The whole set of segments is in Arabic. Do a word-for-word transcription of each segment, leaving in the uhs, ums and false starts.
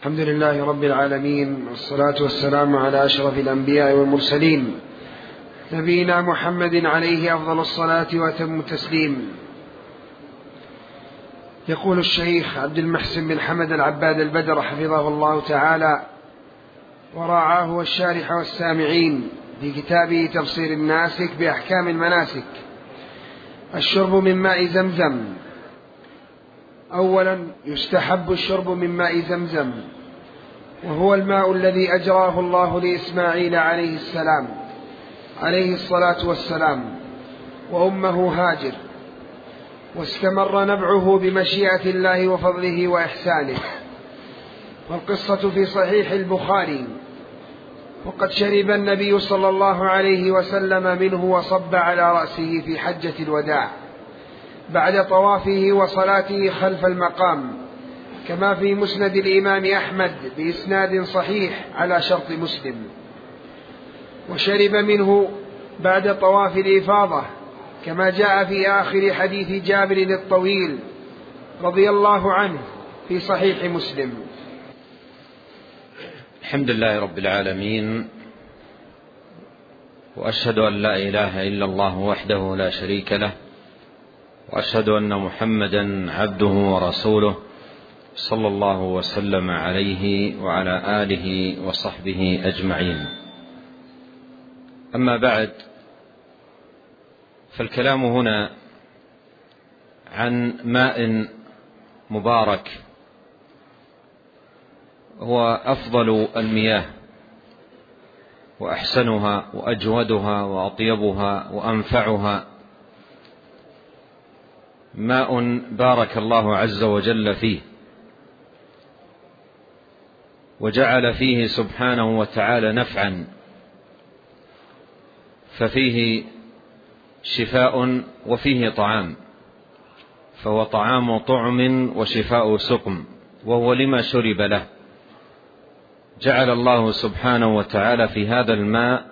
الحمد لله رب العالمين، والصلاة والسلام على أشرف الأنبياء والمرسلين، نبينا محمد عليه أفضل الصلاة وأتم التسليم. يقول الشيخ عبد المحسن بن حمد العباد البدر حفظه الله تعالى ورعاه والشارح والسامعين في كتابه تبصير الناسك بأحكام المناسك: الشرب من ماء زمزم. أولا، يستحب الشرب من ماء زمزم، وهو الماء الذي أجراه الله لإسماعيل عليه السلام عليه الصلاة والسلام وأمه هاجر، واستمر نبعه بمشيئة الله وفضله وإحسانه. والقصة في صحيح البخاري: وقد شرب النبي صلى الله عليه وسلم منه وصب على رأسه في حجة الوداع بعد طوافه وصلاته خلف المقام، كما في مسند الإمام أحمد بإسناد صحيح على شرط مسلم. وشرب منه بعد طواف الإفاضة، كما جاء في آخر حديث جابر الطويل رضي الله عنه في صحيح مسلم. الحمد لله رب العالمين، وأشهد أن لا إله إلا الله وحده لا شريك له، وأشهد أن محمدا عبده ورسوله صلى الله وسلم عليه وعلى آله وصحبه أجمعين. أما بعد، فالكلام هنا عن ماء مبارك هو أفضل المياه وأحسنها وأجودها وأطيبها وأنفعها، ماء بارك الله عز وجل فيه، وجعل فيه سبحانه وتعالى نفعا، ففيه شفاء وفيه طعام، فهو طعام طعم وشفاء سقم، وهو لما شرب له. جعل الله سبحانه وتعالى في هذا الماء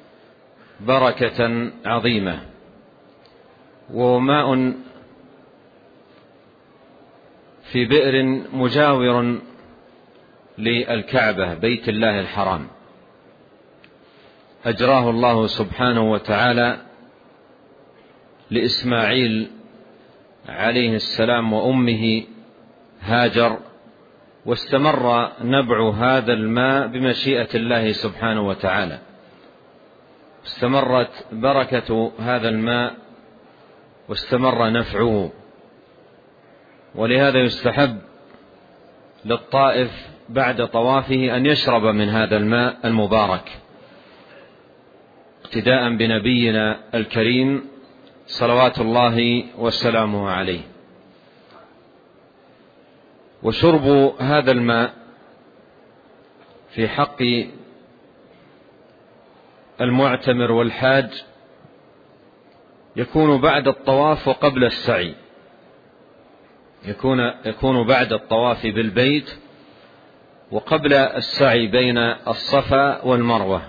بركة عظيمة، وهو ماء في بئر مجاور للكعبة بيت الله الحرام، أجراه الله سبحانه وتعالى لإسماعيل عليه السلام وأمه هاجر، واستمر نبع هذا الماء بمشيئة الله سبحانه وتعالى، استمرت بركة هذا الماء واستمر نفعه. ولهذا يستحب للطائف بعد طوافه أن يشرب من هذا الماء المبارك، اقتداء بنبينا الكريم صلوات الله وسلامه عليه. وشرب هذا الماء في حق المعتمر والحاج يكون بعد الطواف وقبل السعي، يكون يكون بعد الطواف بالبيت وقبل السعي بين الصفا والمروة.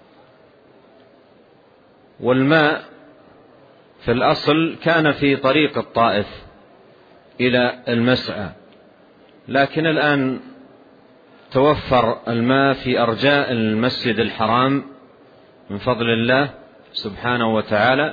والماء في الأصل كان في طريق الطائف إلى المسعى، لكن الآن توفر الماء في أرجاء المسجد الحرام من فضل الله سبحانه وتعالى،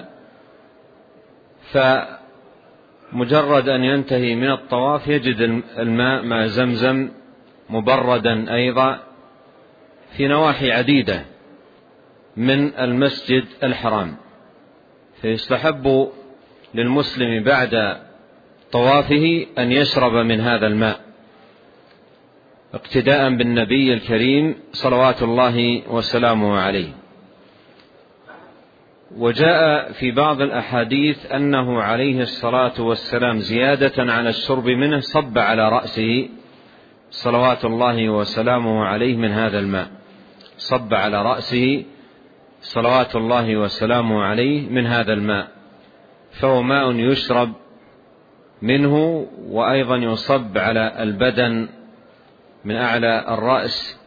فمجرد أن ينتهي من الطواف يجد الماء ماء زمزم مبردا أيضا في نواحي عديدة من المسجد الحرام، فيستحب للمسلم بعد طوافه أن يشرب من هذا الماء اقتداء بالنبي الكريم صلوات الله وسلامه عليه. وجاء في بعض الأحاديث أنه عليه الصلاة والسلام زيادة على الشرب منه صب على رأسه صلوات الله وسلامه عليه من هذا الماء، صب على رأسه صلوات الله وسلامه عليه من هذا الماء، فهو ماء يشرب منه، وأيضا يصب على البدن من أعلى الرأس،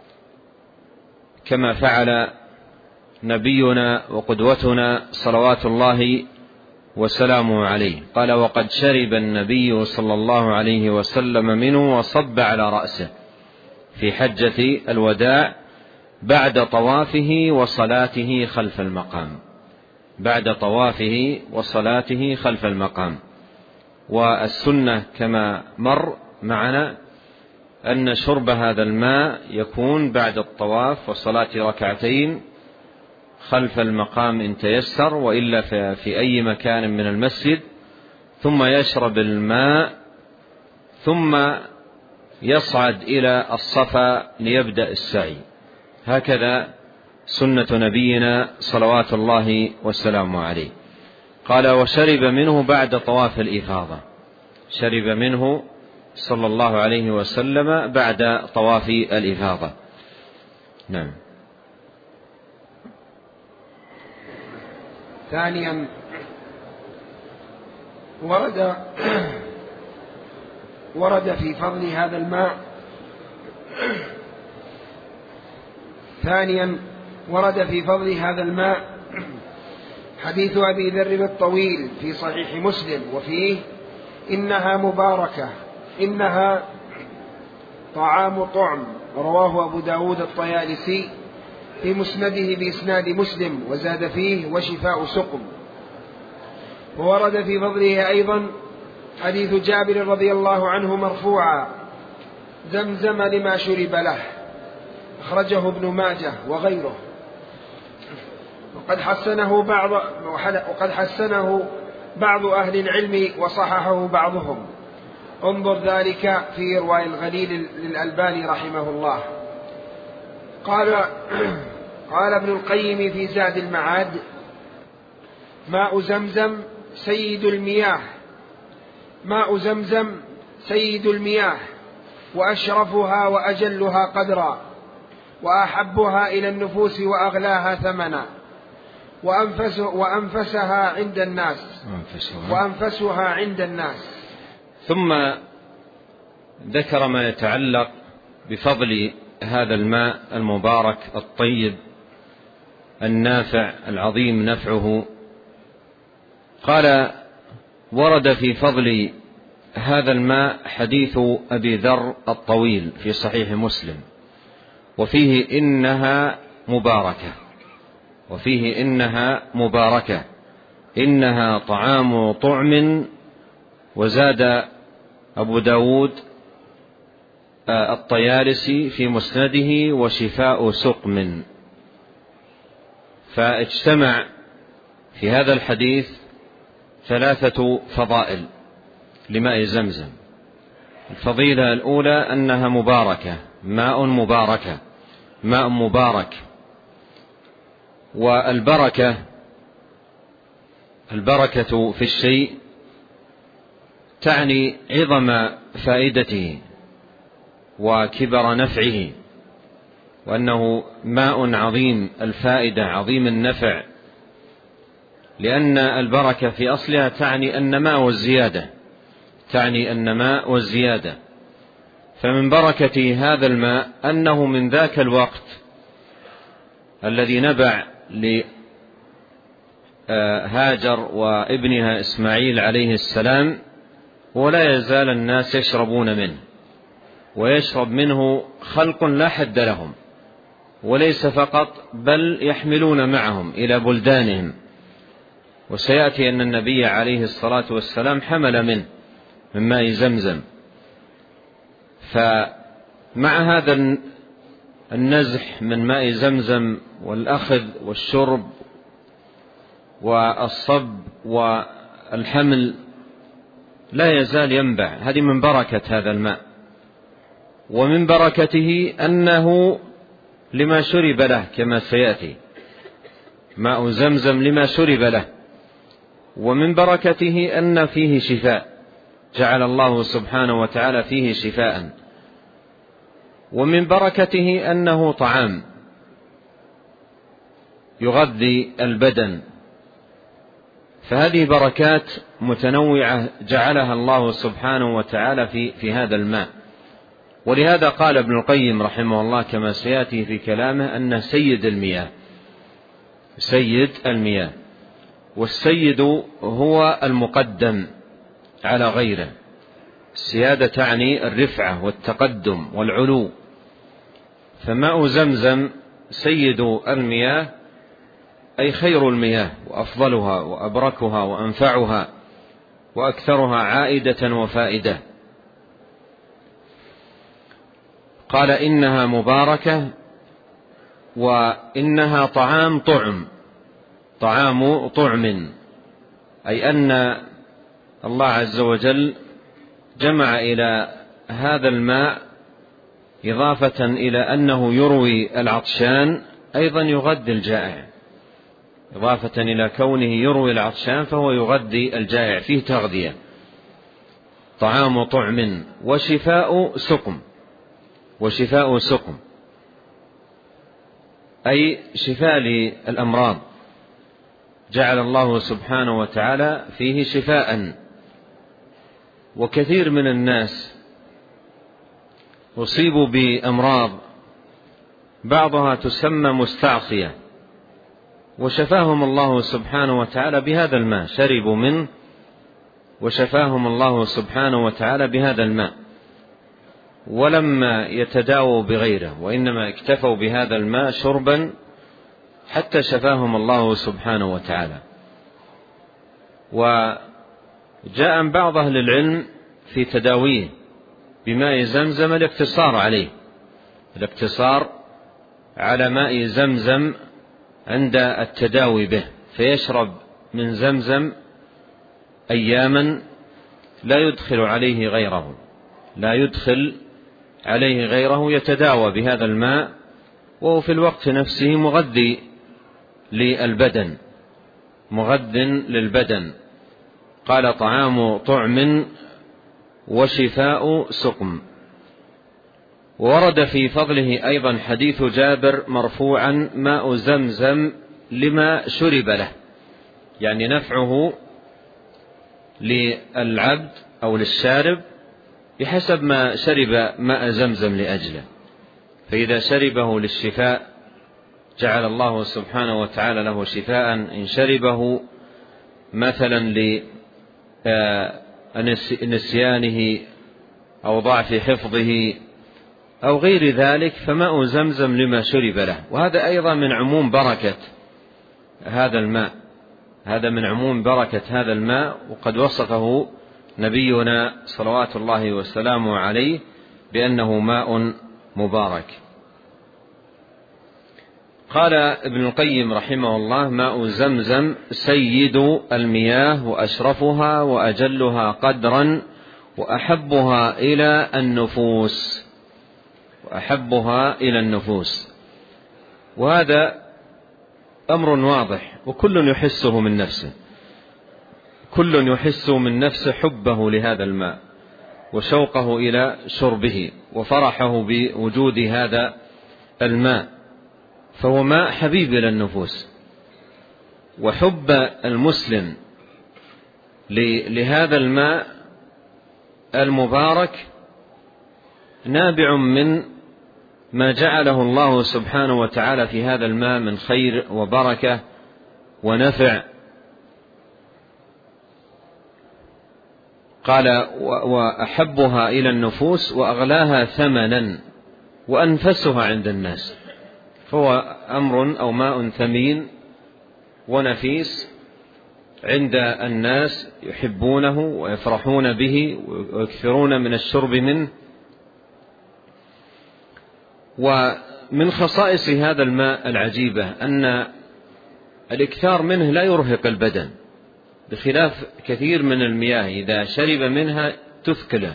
كما فعل نبينا وقدوتنا صلوات الله وسلامه عليه. قال: وقد شرب النبي صلى الله عليه وسلم منه وصب على رأسه. في حجة الوداع بعد طوافه وصلاته خلف المقام، بعد طوافه وصلاته خلف المقام. والسنة كما مر معنا أن شرب هذا الماء يكون بعد الطواف وصلاة ركعتين خلف المقام إن تيسر، وإلا في أي مكان من المسجد، ثم يشرب الماء ثم يصعد إلى الصفا ليبدأ السعي. هكذا سنة نبينا صلوات الله والسلام عليه. قال: وشرب منه بعد طواف الإفاضة، شرب منه صلى الله عليه وسلم بعد طواف الإفاضة. نعم. ثانيا ورد ورد في فضل هذا الماء ثانيا ورد في فضل هذا الماء حديث أبي ذر الطويل في صحيح مسلم، وفيه: إنها مباركة، إنها طعام طعم. رواه أبو داود الطيالسي في مسنده بإسناد مسلم، وزاد فيه: وشفاء سقم. وورد في فضله أيضا حديث جابر رضي الله عنه مرفوعا: زمزم لما شرب له، أخرجه ابن ماجه وغيره، وقد حسنه بعض وقد حسنه بعض أهل العلم وصححه بعضهم. انظر ذلك في إرواء الغليل للألباني رحمه الله. قال قال ابن القيم في زاد المعاد: ماء زمزم سيد المياه، ماء زمزم سيد المياه، وأشرفها وأجلها قدرا، وأحبها إلى النفوس وأغلاها ثمنا، وأنفس وأنفسها عند الناس وأنفسها عند الناس. ثم ذكر ما يتعلق بفضل هذا الماء المبارك الطيب النافع العظيم نفعه. قال: ورد في فضل هذا الماء حديث أبي ذر الطويل في صحيح مسلم، وفيه: إنها مباركة، وفيه إنها مباركة إنها طعام طعم. وزاد أبو داود الطيالسي في مسنده: وشفاء سقم. فاجتمع في هذا الحديث ثلاثة فضائل لماء زمزم. الفضيلة الأولى أنها مباركة، ماء مباركة، ماء مبارك. والبركة البركة في الشيء تعني عظم فائدته وكبر نفعه، وأنه ماء عظيم الفائدة عظيم النفع، لأن البركة في أصلها تعني النماء والزيادة، تعني النماء والزيادة. فمن بركة هذا الماء أنه من ذاك الوقت الذي نبع لهاجر وابنها إسماعيل عليه السلام، ولا يزال الناس يشربون منه، ويشرب منه خلق لا حد لهم، وليس فقط بل يحملون معهم إلى بلدانهم. وسيأتي أن النبي عليه الصلاة والسلام حمل منه من ماء زمزم. فمع هذا النزح من ماء زمزم والأخذ والشرب والصب والحمل لا يزال ينبع. هذه من بركة هذا الماء. ومن بركته أنه لما شرب له كما سيأتي، ماء زمزم لما شرب له. ومن بركته أن فيه شفاء، جعل الله سبحانه وتعالى فيه شفاء. ومن بركته أنه طعام يغذي البدن. فهذه بركات متنوعة جعلها الله سبحانه وتعالى في, في هذا الماء. ولهذا قال ابن القيم رحمه الله كما سيأتي في كلامه أنه سيد المياه، سيد المياه. والسيد هو المقدم على غيره. السيادة تعني الرفعة والتقدم والعلو. فماء زمزم سيد المياه، أي خير المياه وأفضلها وأبركها وأنفعها وأكثرها عائدة وفائدة. قال إنها مباركة وإنها طعام طعم، طعام طعم، أي أن الله عز وجل جمع إلى هذا الماء إضافة إلى أنه يروي العطشان أيضا يغذي الجائع، إضافة إلى كونه يروي العطشان فهو يغذي الجائع، فيه تغذية. طعام طعم وشفاء سقم، وشفاء سقم أي شفاء للأمراض، جعل الله سبحانه وتعالى فيه شفاء. وكثير من الناس أصيبوا بأمراض بعضها تسمى مستعصية، وشفاهم الله سبحانه وتعالى بهذا الماء، شربوا منه وشفاهم الله سبحانه وتعالى بهذا الماء، ولما يتداووا بغيره، وإنما اكتفوا بهذا الماء شربا حتى شفاهم الله سبحانه وتعالى. وجاء بعض أهل العلم في تداويه بماء زمزم الاقتصار عليه، الاقتصار على ماء زمزم عند التداوي به، فيشرب من زمزم أياما لا يدخل عليه غيره، لا يدخل عليه غيره، يتداوى بهذا الماء وهو في الوقت نفسه مغذي للبدن، مغذ للبدن. قال طعام طعم وشفاء سقم. ورد في فضله أيضا حديث جابر مرفوعا: ماء زمزم لما شرب له، يعني نفعه للعبد أو للشارب بحسب ما شرب ماء زمزم لأجله، فإذا شربه للشفاء جعل الله سبحانه وتعالى له شفاء، إن شربه مثلا لنسيانه أو ضعف حفظه أو غير ذلك فماء زمزم لما شرب له. وهذا أيضا من عموم بركة هذا الماء، هذا من عموم بركة هذا الماء، وقد وصفه نبينا صلوات الله وسلامه عليه بأنه ماء مبارك. قال ابن القيم رحمه الله: ماء زمزم سيد المياه وأشرفها وأجلها قدرا وأحبها إلى النفوس، وأحبها إلى النفوس. وهذا أمر واضح وكل يحسه من نفسه، كل يحس من نفسه حبه لهذا الماء وشوقه إلى شربه وفرحه بوجود هذا الماء، فهو ماء حبيب إلى النفوس. وحب المسلم لهذا الماء المبارك نابع من ما جعله الله سبحانه وتعالى في هذا الماء من خير وبركة ونفع. قال: وأحبها إلى النفوس وأغلاها ثمنا وأنفسها عند الناس، فهو أمر أو ماء ثمين ونفيس عند الناس، يحبونه ويفرحون به ويكثرون من الشرب منه. ومن خصائص هذا الماء العجيبة أن الإكثار منه لا يرهق البدن، بخلاف كثير من المياه إذا شرب منها تثقله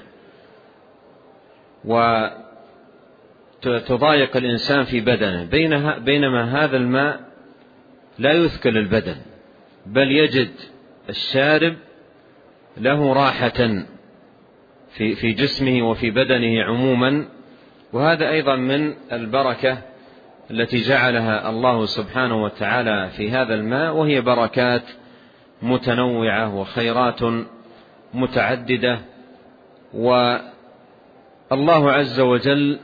وتضايق الإنسان في بدنه، بينما هذا الماء لا يثقل البدن، بل يجد الشارب له راحة في جسمه وفي بدنه عموما. وهذا أيضا من البركة التي جعلها الله سبحانه وتعالى في هذا الماء، وهي بركات متنوعة وخيرات متعددة. والله عز وجل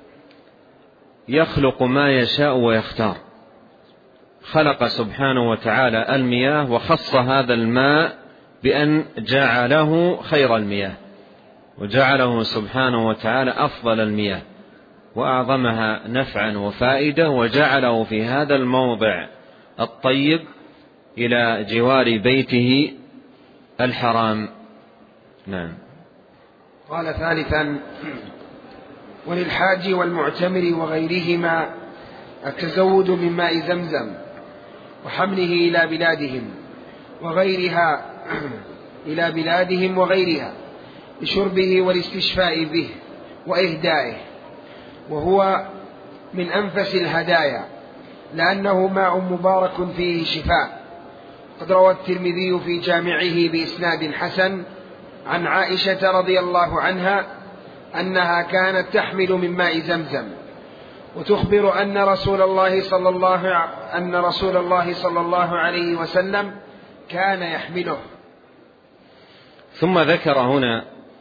يخلق ما يشاء ويختار، خلق سبحانه وتعالى المياه وخص هذا الماء بأن جعله خير المياه، وجعله سبحانه وتعالى أفضل المياه، وأعظمها نفعا وفائدة، وجعله في هذا الموضع الطيب إلى جوار بيته الحرام. نعم. قال ثالثا: وللحاج والمعتمر وغيرهما التزود من ماء زمزم وحمله إلى بلادهم وغيرها إلى بلادهم وغيرها لشربه والاستشفاء به وإهدائه، وهو من أنفس الهدايا لأنه ماء مبارك فيه شفاء. قد روى الترمذي في جامعه بإسناد حسن عن عائشة رضي الله عنها أنها كانت تحمل من ماء زمزم وتخبر أن رسول الله صلى الله أن رسول الله صلى الله عليه وسلم كان يحمله. ثم ذكر هنا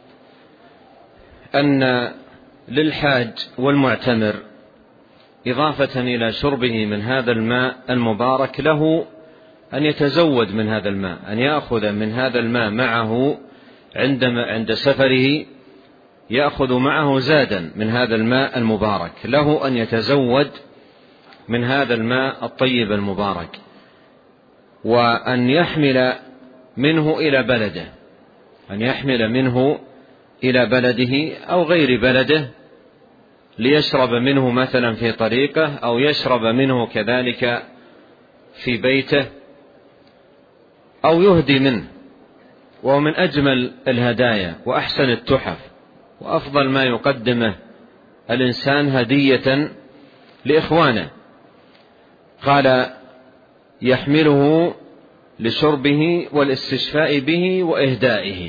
أن للحاج والمعتمر إضافة إلى شربه من هذا الماء المبارك له أن يتزود من هذا الماء، أن يأخذ من هذا الماء معه عندما عند سفره، يأخذ معه زادا من هذا الماء المبارك، له أن يتزود من هذا الماء الطيب المبارك، وأن يحمل منه إلى بلده، أن يحمل منه إلى بلده أو غير بلده ليشرب منه مثلا في طريقه، أو يشرب منه كذلك في بيته، أو يهدي منه. وهو من أجمل الهدايا وأحسن التحف وأفضل ما يقدمه الإنسان هدية لإخوانه. قال: يحمله لشربه والاستشفاء به وإهدائه.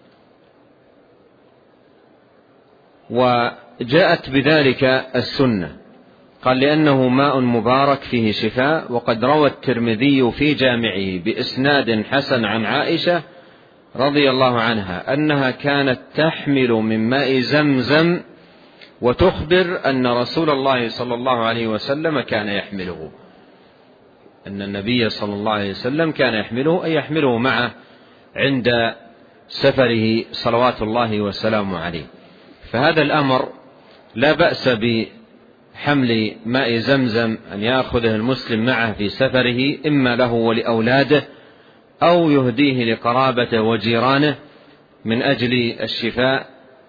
وجاءت بذلك السنة، قال: لأنه ماء مبارك فيه شفاء. وقد روى الترمذي في جامعه بإسناد حسن عن عائشة رضي الله عنها أنها كانت تحمل من ماء زمزم وتخبر أن رسول الله صلى الله عليه وسلم كان يحمله، أن النبي صلى الله عليه وسلم كان يحمله، أي يحمله معه عند سفره صلوات الله وسلامه عليه. فهذا الأمر لا بأس بحمل ماء زمزم أن يأخذه المسلم معه في سفره، إما له ولأولاده أو يهديه لقرابته وجيرانه من أجل الشفاء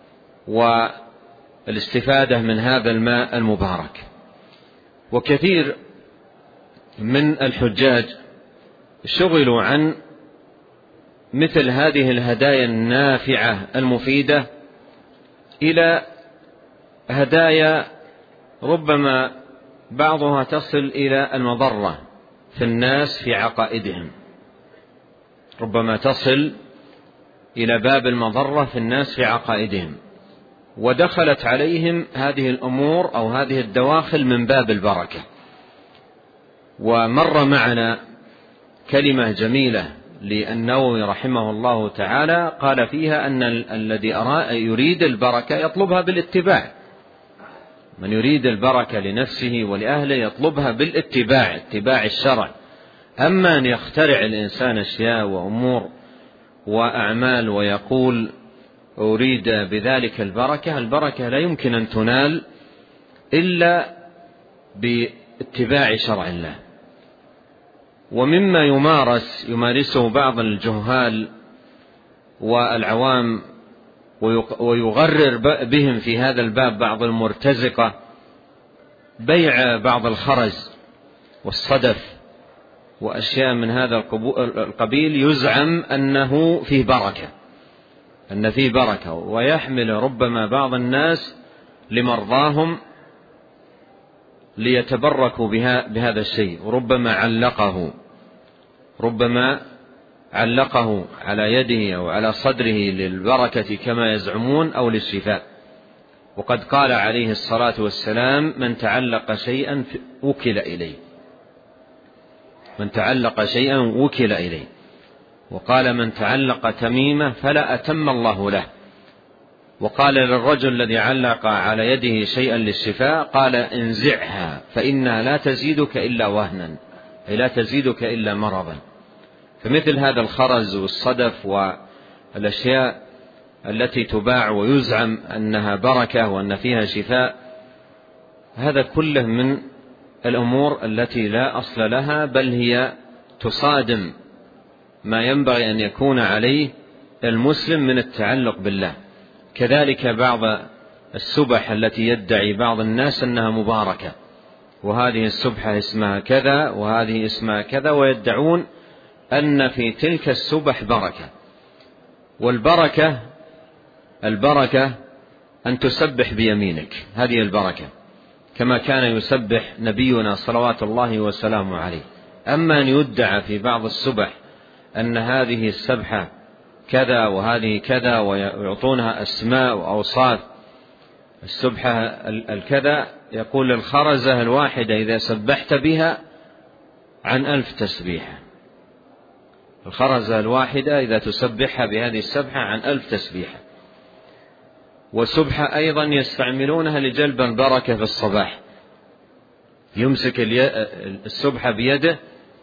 والاستفادة من هذا الماء المبارك. وكثير من الحجاج شغلوا عن مثل هذه الهدايا النافعة المفيدة إلى هدايا ربما بعضها تصل إلى المضرة في الناس في عقائدهم، ربما تصل إلى باب المضرة في الناس في عقائدهم، ودخلت عليهم هذه الأمور أو هذه الدواخل من باب البركة. ومر معنا كلمة جميلة للنووي رحمه الله تعالى قال فيها أن الذي يريد البركة يطلبها بالاتباع، من يريد البركة لنفسه ولأهله يطلبها بالاتباع، اتباع الشرع. أما أن يخترع الإنسان أشياء وأمور وأعمال ويقول أريد بذلك البركة، البركة لا يمكن أن تنال إلا باتباع شرع الله. ومما يمارس يمارسه بعض الجهال والعوام ويغرر بهم في هذا الباب بعض المرتزقة بيع بعض الخرز والصدف وأشياء من هذا القبيل، يزعم أنه فيه بركة، أن فيه بركة، ويحمل ربما بعض الناس لمرضاهم ليتبركوا بها بهذا الشيء، وربما علقه ربما علقه على يده أو على صدره للبركة كما يزعمون أو للشفاء. وقد قال عليه الصلاة والسلام: من تعلق شيئا وكل إليه، من تعلق شيئا وكل إليه. وقال: من تعلق تميمة فلا أتم الله له. وقال للرجل الذي علق على يده شيئا للشفاء قال: انزعها فإنها لا تزيدك إلا وهنا، أي لا تزيدك إلا مرضا. فمثل هذا الخرز والصدف والأشياء التي تباع ويزعم أنها بركة وأن فيها شفاء هذا كله من الأمور التي لا أصل لها، بل هي تصادم ما ينبغي أن يكون عليه المسلم من التعلق بالله. كذلك بعض السبح التي يدعي بعض الناس أنها مباركة، وهذه السبحة اسمها كذا وهذه اسمها كذا، ويدعون أن في تلك السبح بركة. والبركة البركة أن تسبح بيمينك، هذه البركة، كما كان يسبح نبينا صلوات الله وسلامه عليه. أما أن يدعى في بعض السبح أن هذه السبحة كذا وهذه كذا، ويعطونها أسماء وأوصاف. السبحة الكذا يقول للخرزة الواحدة إذا سبحت بها عن ألف تسبيحة، الخرزة الواحدة إذا تسبحها بهذه السبحة عن ألف تسبيحة. والسبحة أيضا يستعملونها لجلب البركة في الصباح، يمسك السبحة بيده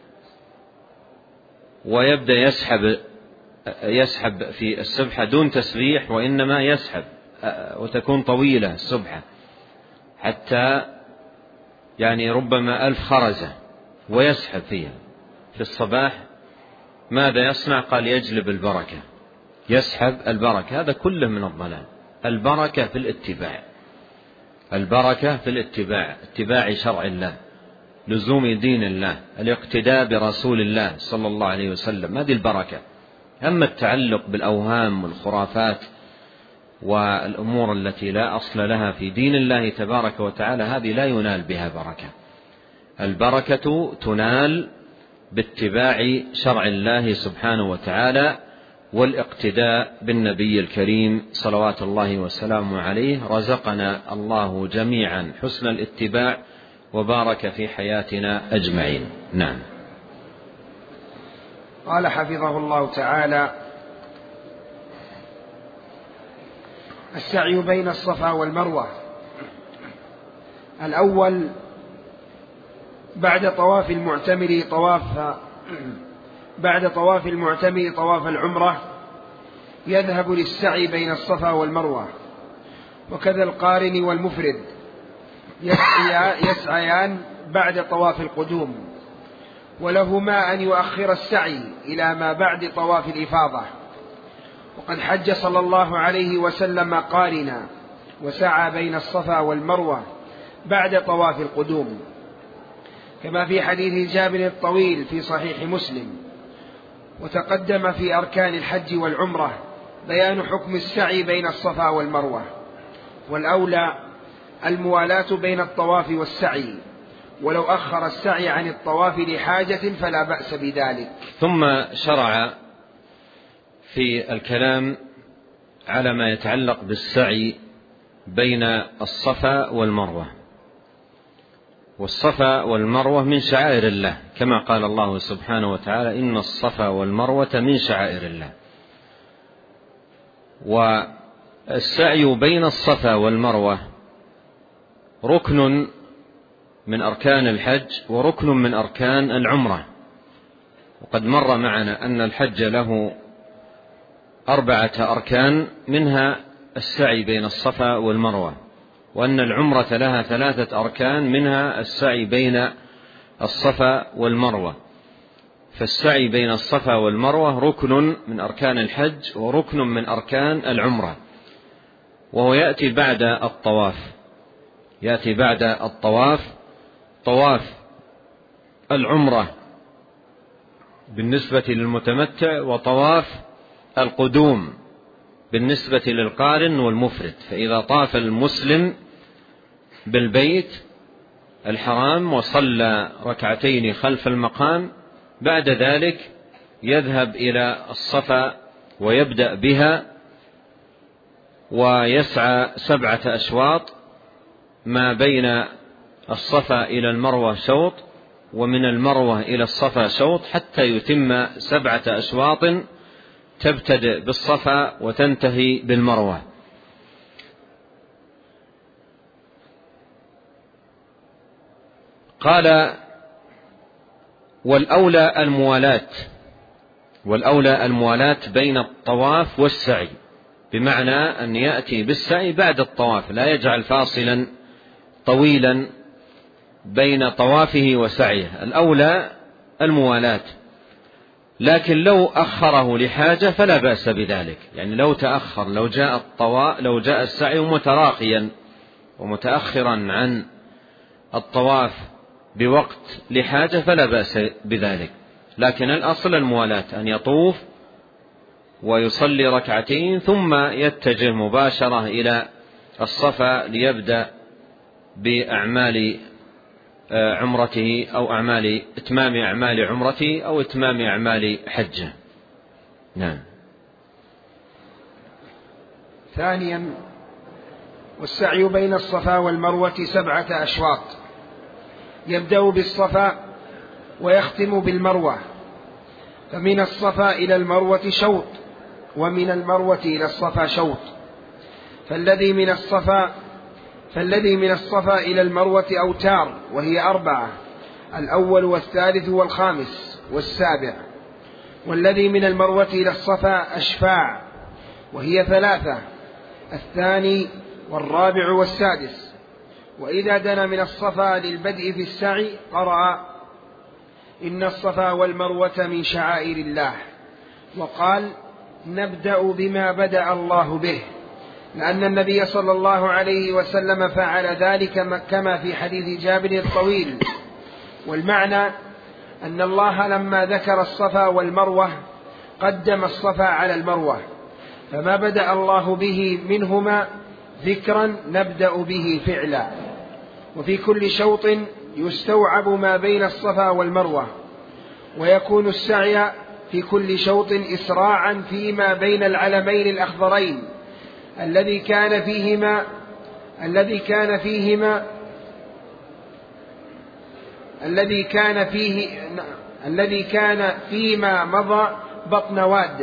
ويبدأ يسحب يسحب في السبحة دون تسبيح، وإنما يسحب، وتكون طويلة السبحة حتى يعني ربما ألف خرزة، ويسحب فيها في الصباح. ماذا يصنع؟ قال يجلب البركة، يسحب البركة. هذا كله من الضلال. البركة في الاتباع، البركة في الاتباع، اتباع شرع الله، لزوم دين الله، الاقتداء برسول الله صلى الله عليه وسلم، هذه البركة. أما التعلق بالأوهام والخرافات والأمور التي لا أصل لها في دين الله تبارك وتعالى، هذه لا ينال بها بركة. البركة تنال باتباع شرع الله سبحانه وتعالى والاقتداء بالنبي الكريم صلوات الله وسلامه عليه. رزقنا الله جميعا حسن الاتباع وبارك في حياتنا أجمعين. نعم. قال حفظه الله تعالى: السعي بين الصفا والمروة. الأول بعد طواف المعتمر طواف بعد طواف المعتمر طواف العمرة يذهب للسعي بين الصفا والمروة، وكذا القارن والمفرد يسعيان بعد طواف القدوم، ولهما أن يؤخر السعي إلى ما بعد طواف الإفاضة. وقد حج صلى الله عليه وسلم قارنا وسعى بين الصفا والمروة بعد طواف القدوم، كما في حديث جابر الطويل في صحيح مسلم. وتقدم في أركان الحج والعمرة بيان حكم السعي بين الصفا والمروة، والأولى الموالاة بين الطواف والسعي، ولو أخر السعي عن الطواف لحاجة فلا بأس بذلك. ثم شرع في الكلام على ما يتعلق بالسعي بين الصفا والمروة. والصفا والمروة من شعائر الله، كما قال الله سبحانه وتعالى: إن الصفا والمروة من شعائر الله. والسعي بين الصفا والمروة ركن من أركان الحج وركن من أركان العمرة. وقد مر معنا أن الحج له أربعة أركان، منها السعي بين الصفا والمروة، وأن العمرة لها ثلاثة أركان، منها السعي بين الصفا والمروة. فالسعي بين الصفا والمروة ركن من أركان الحج وركن من أركان العمرة، وهو يأتي بعد الطواف يأتي بعد الطواف طواف العمرة بالنسبة للمتمتع، وطواف القدوم بالنسبة للقارن والمفرد. فإذا طاف المسلم بالبيت الحرام وصلى ركعتين خلف المقام، بعد ذلك يذهب إلى الصفا ويبدأ بها ويسعى سبعة أشواط، ما بين الصفا إلى المروة شوط، ومن المروة إلى الصفا شوط، حتى يتم سبعة أشواط تبتدئ بالصفا وتنتهي بالمروة. قال: والأولى الموالاة والأولى الموالاة بين الطواف والسعي، بمعنى أن يأتي بالسعي بعد الطواف، لا يجعل فاصلا طويلا بين طوافه وسعيه، الأولى الموالاة، لكن لو أخره لحاجة فلا بأس بذلك. يعني لو تأخر، لو جاء الطواف لو جاء السعي متراخيا ومتأخرا عن الطواف بوقت لحاجة فلا بأس بذلك، لكن الأصل الموالاة، أن يطوف ويصلي ركعتين ثم يتجه مباشرة إلى الصفا ليبدأ بأعمال عمرته أو أعمال إتمام أعمال عمرته أو إتمام أعمال حجه. نعم. ثانيا، والسعي بين الصفا والمروة سبعة أشواط، يبدأ بالصفا ويختم بالمروة، فمن الصفا إلى المروة شوط، ومن المروة إلى الصفا شوط، فالذي من الصفا فالذي من الصفا إلى المروة أوتار، وهي أربعة: الأول والثالث والخامس والسابع. والذي من المروة إلى الصفا أشفاع، وهي ثلاثة: الثاني والرابع والسادس. وإذا دنا من الصفا للبدء في السعي قرأ: إن الصفا والمروة من شعائر الله، وقال: نبدأ بما بدأ الله به، لأن النبي صلى الله عليه وسلم فعل ذلك كما في حديث جابر الطويل. والمعنى أن الله لما ذكر الصفا والمروة قدم الصفا على المروة، فما بدأ الله به منهما ذكرا نبدأ به فعلا. وفي كل شوط يستوعب ما بين الصفا والمروة، ويكون السعي في كل شوط إسراعا فيما بين العلمين الأخضرين الذي كان فيهما الذي كان فيهما الذي كان فيه الذي كان فيما مضى بطن واد،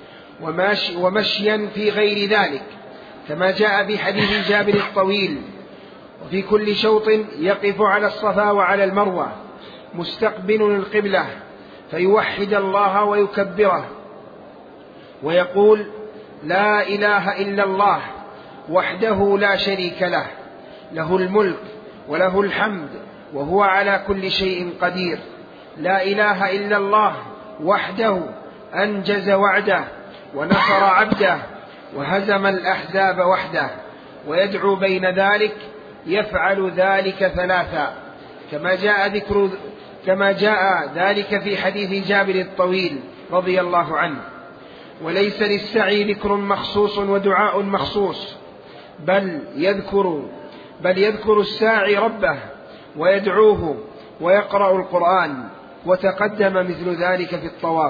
ومشيا في غير ذلك، كما جاء في حديث جابر الطويل. وفي كل شوط يقف على الصفا وعلى المروة مستقبل القبلة، فيوحد الله ويكبره ويقول: لا إله إلا الله وحده لا شريك له، له الملك وله الحمد وهو على كل شيء قدير. لا إله إلا الله وحده أنجز وعده ونصر عبده وهزم الأحزاب وحده. ويدعو بين ذلك: يفعل ذلك ثلاثا، كما جاء ذكر كما جاء ذلك في حديث جابر الطويل رضي الله عنه. وليس للسعي ذكر مخصوص ودعاء مخصوص، بل يذكر بل يذكر الساعي ربه ويدعوه ويقرأ القرآن، وتقدم مثل ذلك في الطواف.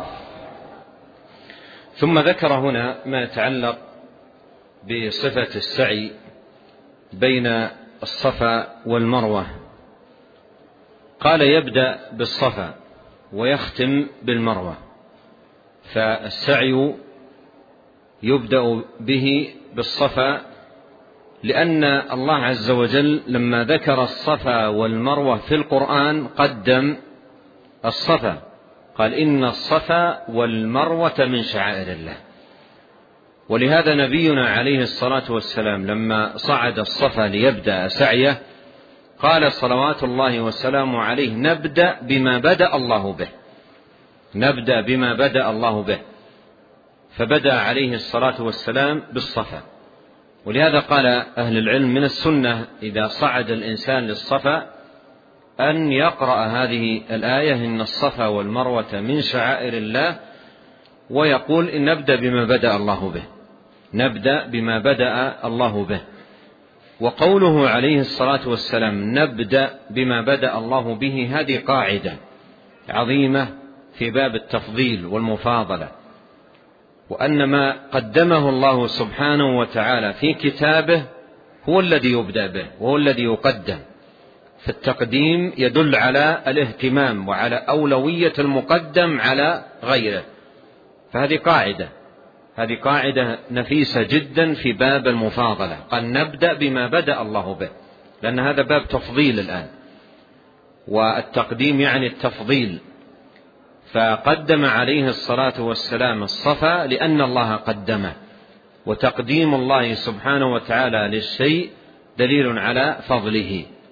ثم ذكر هنا ما يتعلق بصفة السعي بين الصفا والمروة. قال: يبدأ بالصفا ويختم بالمروة، فالسعي يبدأ به بالصفا، لأن الله عز وجل لما ذكر الصفا والمروة في القرآن قدم الصفا، قال: إن الصفا والمروة من شعائر الله. ولهذا نبينا عليه الصلاة والسلام لما صعد الصفا ليبدأ سعيه قال صلوات الله والسلام عليه: نبدأ بما بدأ الله به، نبدأ بما بدأ الله به. فبدأ عليه الصلاة والسلام بالصفا. ولهذا قال أهل العلم: من السنة إذا صعد الإنسان للصفا أن يقرأ هذه الآية: إن الصفا والمروة من شعائر الله، ويقول: إن نبدأ بما بدأ الله به، نبدأ بما بدأ الله به. وقوله عليه الصلاة والسلام: نبدأ بما بدأ الله به، هذه قاعدة عظيمة في باب التفضيل والمفاضلة، وأن ما قدمه الله سبحانه وتعالى في كتابه هو الذي يبدأ به وهو الذي يقدم. فالتقديم يدل على الاهتمام وعلى أولوية المقدم على غيره. فهذه قاعدة هذه قاعدة نفيسة جدا في باب المفاضلة. قال: نبدأ بما بدأ الله به، لأن هذا باب تفضيل الآن، والتقديم يعني التفضيل. فقدم عليه الصلاة والسلام الصفا لأن الله قدمه، وتقديم الله سبحانه وتعالى للشيء دليل على فضله.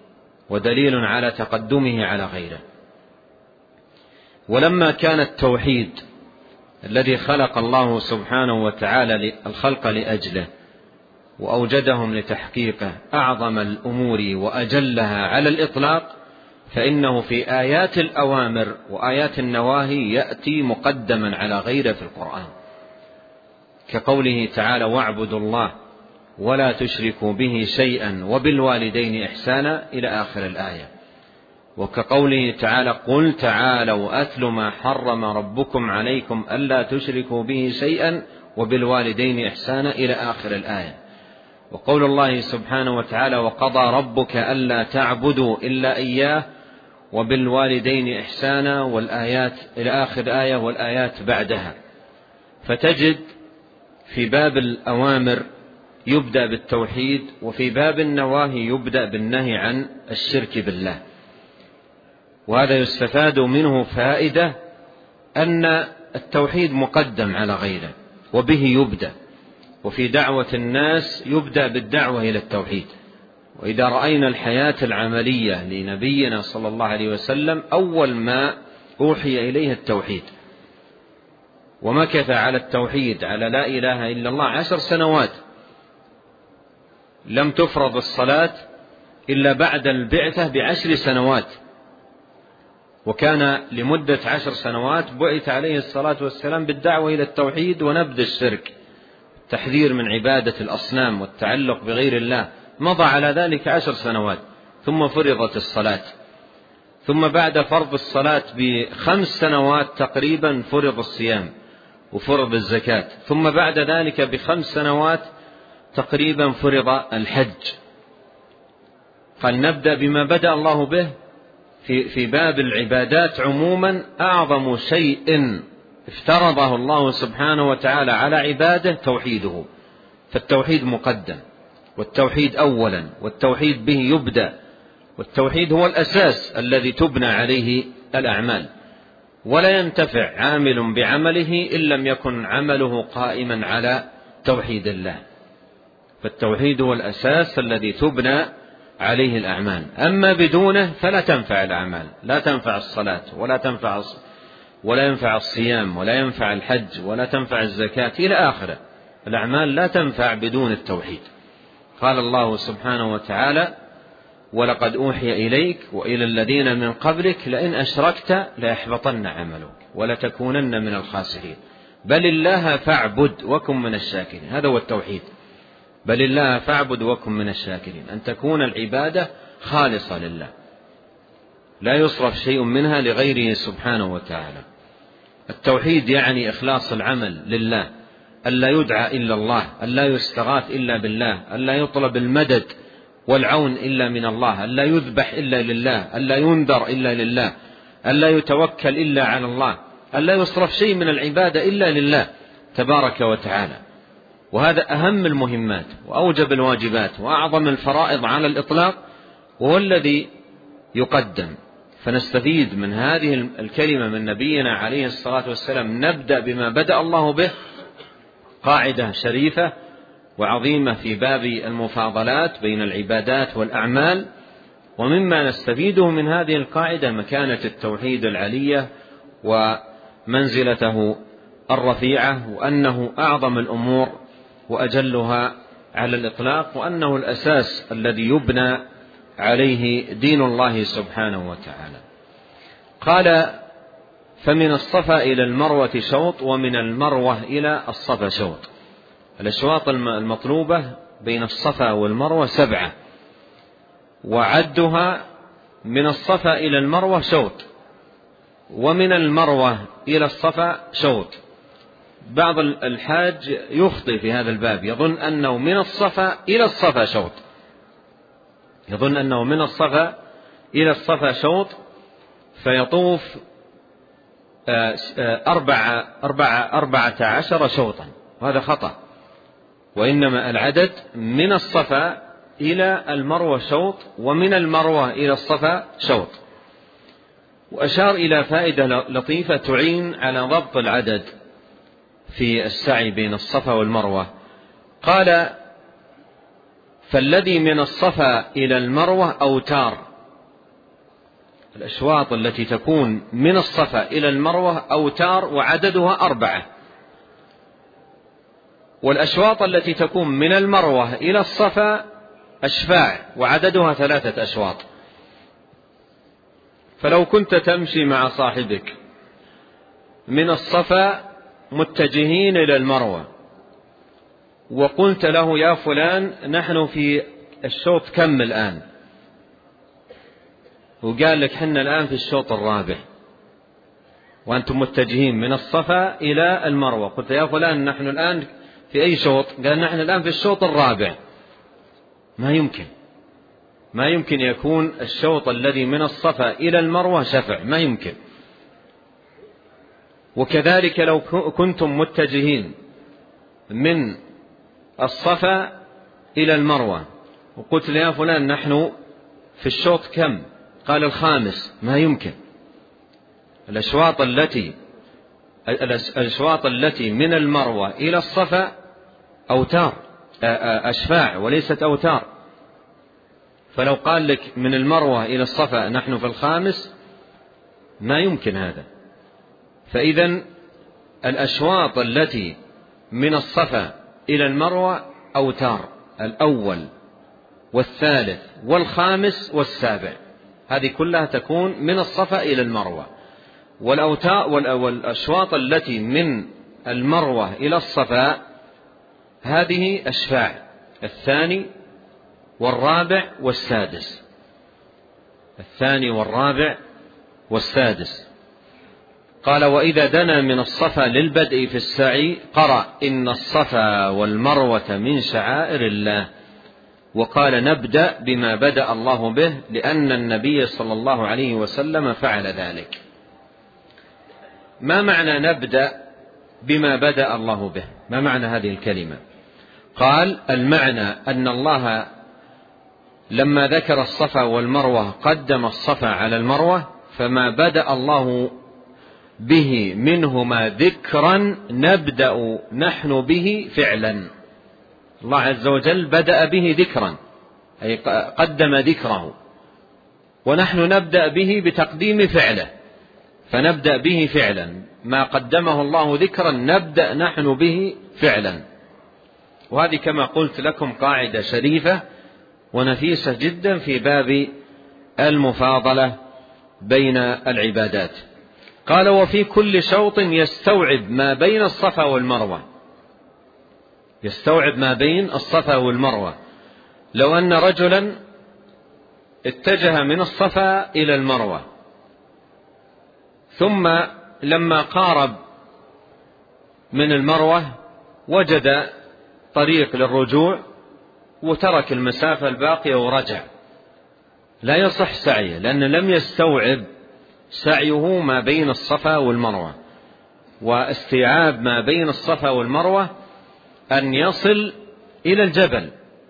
ودليل على تقدمه على غيره. ولما كان التوحيد الذي خلق الله سبحانه وتعالى الخلق لأجله وأوجدهم لتحقيقه أعظم الأمور وأجلها على الإطلاق، فإنه في آيات الأوامر وآيات النواهي يأتي مقدما على غيره في القرآن، كقوله تعالى: واعبدوا الله ولا تشركوا به شيئا وبالوالدين إحسانا إلى آخر الآية، وكقوله تعالى: قل تعالوا أتل ما حرم ربكم عليكم ألا تشركوا به شيئا وبالوالدين إحسانا إلى آخر الآية، وقول الله سبحانه وتعالى: وقضى ربك ألا تعبدوا إلا إياه وبالوالدين إحسانا، والآيات إلى آخر آية والآيات بعدها. فتجد في باب الأوامر يبدأ بالتوحيد، وفي باب النواهي يبدأ بالنهي عن الشرك بالله. وهذا يستفاد منه فائدة أن التوحيد مقدم على غيره وبه يبدأ، وفي دعوة الناس يبدأ بالدعوة إلى التوحيد. وإذا رأينا الحياة العملية لنبينا صلى الله عليه وسلم أول ما أوحي إليه التوحيد، ومكث على التوحيد على لا إله إلا الله عشر سنوات، لم تفرض الصلاة إلا بعد البعثة بعشر سنوات، وكان لمدة عشر سنوات بعث عليه الصلاة والسلام بالدعوة إلى التوحيد ونبذ الشرك، التحذير من عبادة الأصنام والتعلق بغير الله. مضى على ذلك عشر سنوات، ثم فرضت الصلاة، ثم بعد فرض الصلاة بخمس سنوات تقريبا فرض الصيام وفرض الزكاة، ثم بعد ذلك بخمس سنوات تقريبا فرض الحج. قال: نبدأ بما بدأ الله به في, في باب العبادات عموما. أعظم شيء افترضه الله سبحانه وتعالى على عباده توحيده، فالتوحيد مقدم، والتوحيد أولا، والتوحيد به يبدأ، والتوحيد هو الأساس الذي تبنى عليه الأعمال، ولا ينتفع عامل بعمله إن لم يكن عمله قائما على توحيد الله. فالتوحيد هو الأساس الذي تبنى عليه الأعمال، أما بدونه فلا تنفع الأعمال، لا تنفع الصلاة ولا تنفع ولا ينفع الصيام ولا ينفع الحج ولا تنفع الزكاة إلى آخره. الأعمال لا تنفع بدون التوحيد. قال الله سبحانه وتعالى: ولقد أوحي إليك وإلى الذين من قبلك لئن أشركت ليحبطن عملك ولتكونن من الخاسرين بل الله فاعبد وكن من الشاكرين. هذا هو التوحيد، بل الله فاعبد وكن من الشاكرين، أن تكون العبادة خالصة لله، لا يصرف شيء منها لغيره سبحانه وتعالى. التوحيد يعني إخلاص العمل لله، ألا يدعى إلا الله، ألا يستغاث إلا بالله، ألا يطلب المدد والعون إلا من الله، ألا يذبح إلا لله، ألا ينذر إلا لله، ألا يتوكل إلا على الله، ألا يصرف شيء من العبادة إلا لله تبارك وتعالى. وهذا أهم المهمات وأوجب الواجبات وأعظم الفرائض على الإطلاق، وهو الذي يقدم. فنستفيد من هذه الكلمة من نبينا عليه الصلاة والسلام: نبدأ بما بدأ الله به، قاعدة شريفة وعظيمة في باب المفاضلات بين العبادات والأعمال. ومما نستفيده من هذه القاعدة مكانة التوحيد العلية ومنزلته الرفيعة، وأنه أعظم الأمور وأجلها على الإطلاق، وأنه الأساس الذي يبنى عليه دين الله سبحانه وتعالى. قال: فمن الصفا إلى المروة شوط ومن المروة إلى الصفا شوط. الأشواط المطلوبة بين الصفا والمروة سبعة، وعدها من الصفا إلى المروة شوط، ومن المروة إلى الصفا شوط. بعض الحاج يخطئ في هذا الباب، يظن أنه من الصفا إلى الصفا شوط، يظن أنه من الصفا إلى الصفا شوط، فيطوف أربعة أربعة أربعة عشر شوطا، وهذا خطأ. وإنما العدد من الصفا إلى المروة شوط، ومن المروة إلى الصفا شوط. وأشار إلى فائدة لطيفة تعين على ضبط العدد في السعي بين الصفا والمروة. قال: فالذي من الصفا إلى المروة أوتار الأشواط التي تكون من الصفا إلى المروة أوتار وعددها أربعة، والأشواط التي تكون من المروة إلى الصفا أشفاع وعددها ثلاثة أشواط. فلو كنت تمشي مع صاحبك من الصفا متجهين إلى المروة وقلت له يا فلان نحن في الشوط كم الآن، وقال لك حنا الآن في الشوط الرابع وأنتم متجهين من الصفا إلى المروة، قلت يا فلان نحن الآن في أي شوط؟ قال نحن الآن في الشوط الرابع. ما يمكن ما يمكن يكون الشوط الذي من الصفا إلى المروة شفع، ما يمكن. وكذلك لو كنتم متجهين من الصفا إلى المروة وقلت يا فلان نحن في الشوط كم؟ قال الخامس. ما يمكن. الأشواط التي الأشواط التي من المروة إلى الصفا أوتار أشفاع وليست أوتار. فلو قال لك من المروة إلى الصفا نحن في الخامس ما يمكن هذا. فإذا الأشواط التي من الصفا إلى المروة أوتار، الأول والثالث والخامس والسابع، هذه كلها تكون من الصفا إلى المروة. والأوتار والأشواط التي من المروة إلى الصفا هذه أشفاع، الثاني والرابع والسادس، الثاني والرابع والسادس. قال وإذا دنا من الصفا للبدء في السعي قرأ إن الصفا والمروة من شعائر الله، وقال نبدأ بما بدأ الله به لأن النبي صلى الله عليه وسلم فعل ذلك. ما معنى نبدأ بما بدأ الله به؟ ما معنى هذه الكلمة؟ قال المعنى أن الله لما ذكر الصفا والمروة قدم الصفا على المروة، فما بدأ الله به منهما ذكرا نبدأ نحن به فعلا. الله عز وجل بدأ به ذكرا أي قدم ذكره، ونحن نبدأ به بتقديم فعله، فنبدأ به فعلا. ما قدمه الله ذكرا نبدأ نحن به فعلا. وهذه كما قلت لكم قاعدة شريفة ونفيسة جدا في باب المفاضلة بين العبادات. قال وفي كل شوط يستوعب ما بين الصفا والمروة، يستوعب ما بين الصفا والمروة. لو أن رجلا اتجه من الصفا إلى المروة ثم لما قارب من المروة وجد طريق للرجوع وترك المسافة الباقية ورجع، لا يصح سعيه، لأن لم يستوعب سعيه ما بين الصفا والمروة. واستيعاب ما بين الصفا والمروة أن يصل إلى الجبل،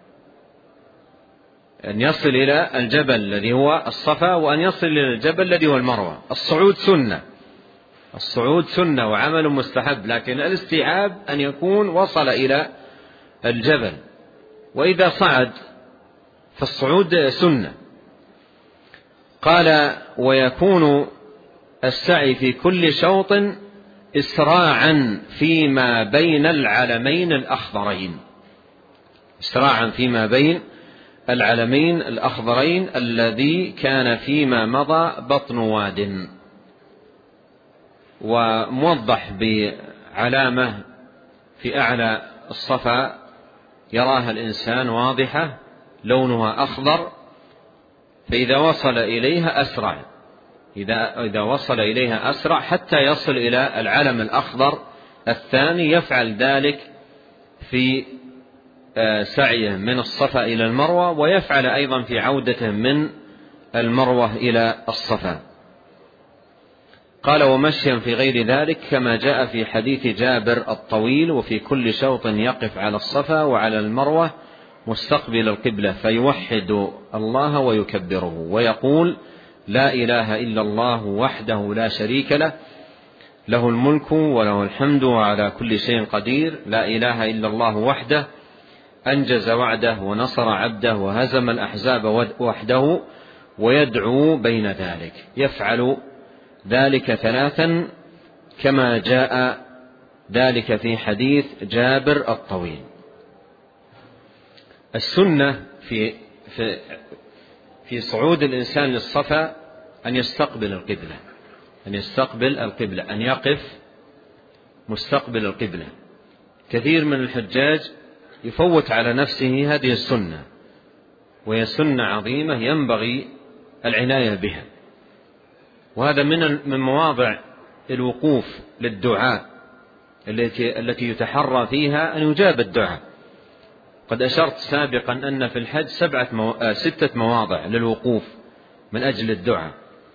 أن يصل إلى الجبل الذي هو الصفا، وأن يصل إلى الجبل الذي هو المروة. الصعود سنة، الصعود سنة وعمل مستحب، لكن الاستيعاب أن يكون وصل إلى الجبل. وإذا صعد فالصعود سنة. قال ويكون السعي في كل شوط إسراعا فيما بين العلمين الأخضرين، إسراعا فيما بين العلمين الأخضرين الذي كان فيما مضى بطن واد. وموضح بعلامة في أعلى الصفا يراها الإنسان واضحة لونها أخضر، فإذا وصل إليها أسرع، إذا إذا وصل إليها أسرع حتى يصل إلى العلم الأخضر الثاني. يفعل ذلك في سعيه من الصفا إلى المروة، ويفعل أيضا في عودته من المروة إلى الصفا. قال ومشيا في غير ذلك كما جاء في حديث جابر الطويل وفي كل شوط يقف على الصفا وعلى المروة مستقبل القبلة فيوحد الله ويكبره ويقول لا إله إلا الله وحده لا شريك له، له الملك وله الحمد وعلى كل شيء قدير، لا إله إلا الله وحده أنجز وعده ونصر عبده وهزم الأحزاب وحده ويدعو بين ذلك، يفعل ذلك ثلاثا كما جاء ذلك في حديث جابر الطويل. السنة في في في صعود الإنسان للصفا أن يستقبل القبلة، أن يستقبل القبلة، أن يقف مستقبل القبلة. كثير من الحجاج يفوت على نفسه هذه السنة، وهي سنة عظيمة ينبغي العناية بها، وهذا من من مواضع الوقوف للدعاء التي التي يتحرى فيها أن يجاب الدعاء. قد أشرت سابقا أن في الحج سبعة مو... ستة مواضع للوقوف من أجل الدعاء: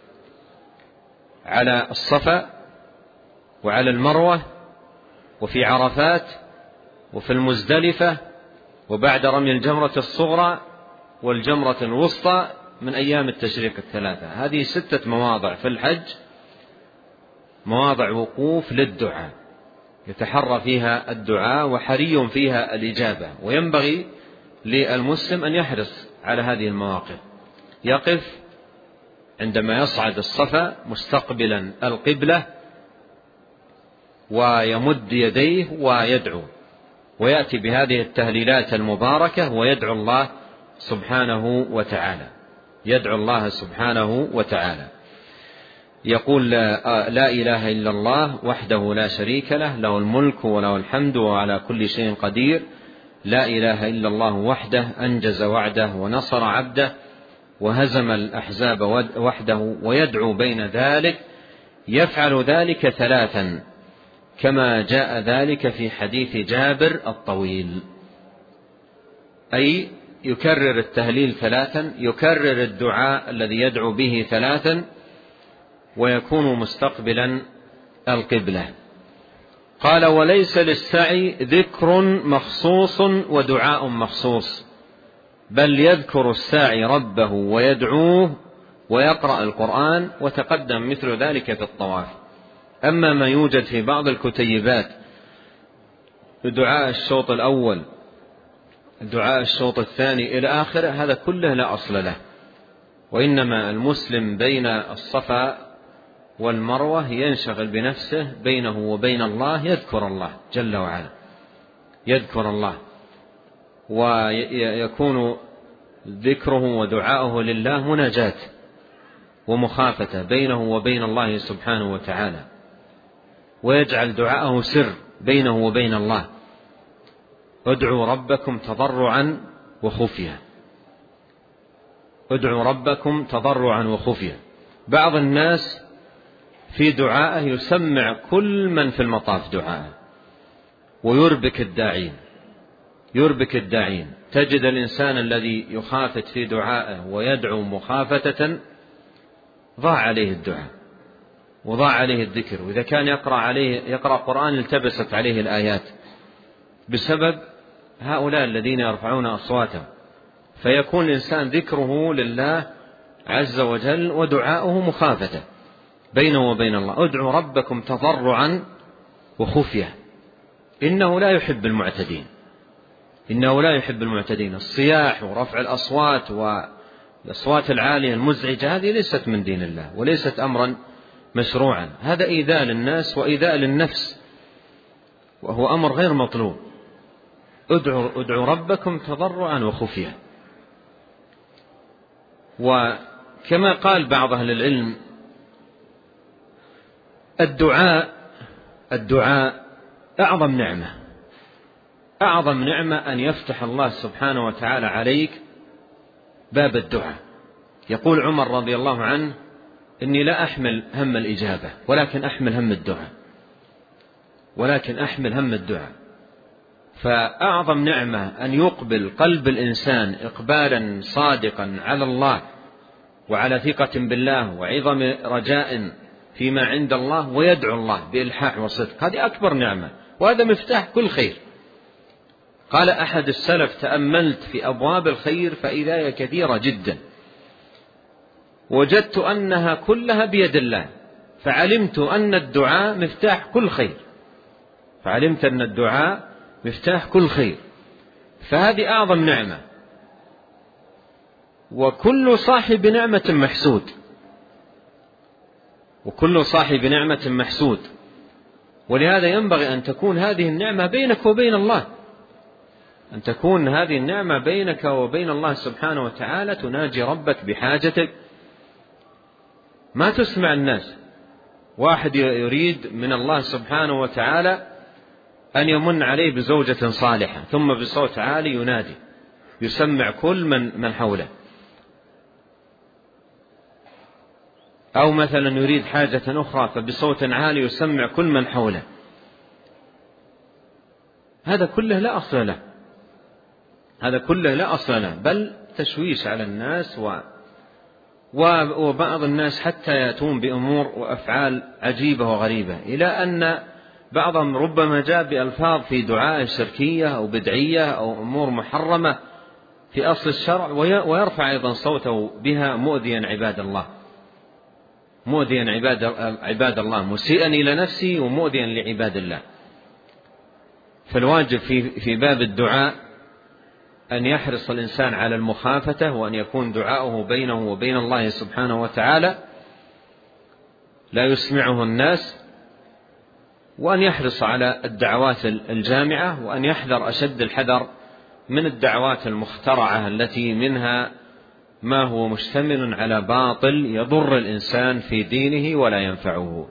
على الصفا، وعلى المروة، وفي عرفات، وفي المزدلفة، وبعد رمي الجمرة الصغرى والجمرة الوسطى من أيام التشريق الثلاثة. هذه ستة مواضع في الحج، مواضع وقوف للدعاء يتحرى فيها الدعاء وحري فيها الإجابة، وينبغي للمسلم أن يحرص على هذه المواقف. يقف عندما يصعد الصفا مستقبلا القبلة، ويمد يديه ويدعو، ويأتي بهذه التهليلات المباركة ويدعو الله سبحانه وتعالى، يدعو الله سبحانه وتعالى. يقول: لا إله إلا الله وحده لا شريك له، له الملك وله الحمد وعلى كل شيء قدير. لا إله إلا الله وحده أنجز وعده ونصر عبده وهزم الأحزاب وحده. ويدعو بين ذلك، يفعل ذلك ثلاثا كما جاء ذلك في حديث جابر الطويل، أي يكرر التهليل ثلاثا، يكرر الدعاء الذي يدعو به ثلاثا، ويكون مستقبلا القبلة. قال: وليس للسعي ذكر مخصوص ودعاء مخصوص، بل يذكر الساعي ربه ويدعوه ويقرأ القرآن، وتقدم مثل ذلك في الطواف. أما ما يوجد في بعض الكتيبات دعاء الشوط الأول، دعاء الشوط الثاني إلى آخره، هذا كله لا أصل له، وإنما المسلم بين الصفا والمروة ينشغل بنفسه بينه وبين الله، يذكر الله جل وعلا، يذكر الله، ويكون ذكره ودعاؤه لله مناجاة ومخافة بينه وبين الله سبحانه وتعالى، ويجعل دعاءه سر بينه وبين الله. ادعوا ربكم تضرعا وخفية، ادعوا ربكم تضرعا وخفية. بعض الناس في دعائه يسمع كل من في المطاف دعائه، ويربك الداعين، يربك الداعين. تجد الإنسان الذي يخافت في دعائه ويدعو مخافتة ضاع عليه الدعاء وضاع عليه الذكر، وإذا كان يقرأ عليه يقرأ قرآن التبست عليه الآيات بسبب هؤلاء الذين يرفعون أصواتهم. فيكون الإنسان ذكره لله عز وجل ودعاؤه مخافة بينه وبين الله. ادعوا ربكم تضرعا وخفية، إنه لا يحب المعتدين، إنه لا يحب المعتدين. الصياح ورفع الأصوات والأصوات العالية المزعجة هذه ليست من دين الله، وليست أمرا مشروعا. هذا إيذاء للناس وإيذاء للنفس، وهو أمر غير مطلوب. ادعوا, ادعوا ربكم تضرعا وخفية. وكما قال بعض أهل العلم: الدعاء الدعاء أعظم نعمة، أعظم نعمة أن يفتح الله سبحانه وتعالى عليك باب الدعاء. يقول عمر رضي الله عنه: إني لا أحمل هم الإجابة ولكن أحمل هم الدعاء، ولكن أحمل هم الدعاء. فأعظم نعمة أن يقبل قلب الإنسان إقبالا صادقا على الله وعلى ثقة بالله وعظم رجاء فيما عند الله، ويدعو الله بإلحاح وصدق. هذه أكبر نعمة، وهذا مفتاح كل خير. قال أحد السلف: تأملت في أبواب الخير فإذا هي كثيرة جدا، وجدت أنها كلها بيد الله، فعلمت أن الدعاء مفتاح كل خير، فعلمت أن الدعاء مفتاح كل خير. فهذه أعظم نعمة. وكل صاحب نعمة محسود، وكل صاحب نعمة محسود. ولهذا ينبغي أن تكون هذه النعمة بينك وبين الله، أن تكون هذه النعمة بينك وبين الله سبحانه وتعالى، تناجي ربك بحاجتك، ما تسمع الناس. واحد يريد من الله سبحانه وتعالى أن يمن عليه بزوجة صالحة، ثم بصوت عالي ينادي يسمع كل من من حوله. أو مثلا يريد حاجة أخرى فبصوت عالي يسمع كل من حوله. هذا كله لا أصل له، هذا كله لا أصل له، بل تشويش على الناس. و وبعض الناس حتى يأتون بأمور وأفعال عجيبة وغريبة، إلى أن بعضهم ربما جاء بألفاظ في دعاء شركية أو بدعية أو أمور محرمة في أصل الشرع، ويرفع أيضا صوته بها مؤذيا عباد الله، مؤذيا عباد, عباد الله، مسيئا إلى نفسه ومؤذيا لعباد الله. فالواجب في, في باب الدعاء أن يحرص الإنسان على المخافة، وأن يكون دعاؤه بينه وبين الله سبحانه وتعالى لا يسمعه الناس، وأن يحرص على الدعوات الجامعة، وأن يحذر أشد الحذر من الدعوات المخترعة التي منها ما هو مشتمل على باطل يضر الإنسان في دينه ولا ينفعه.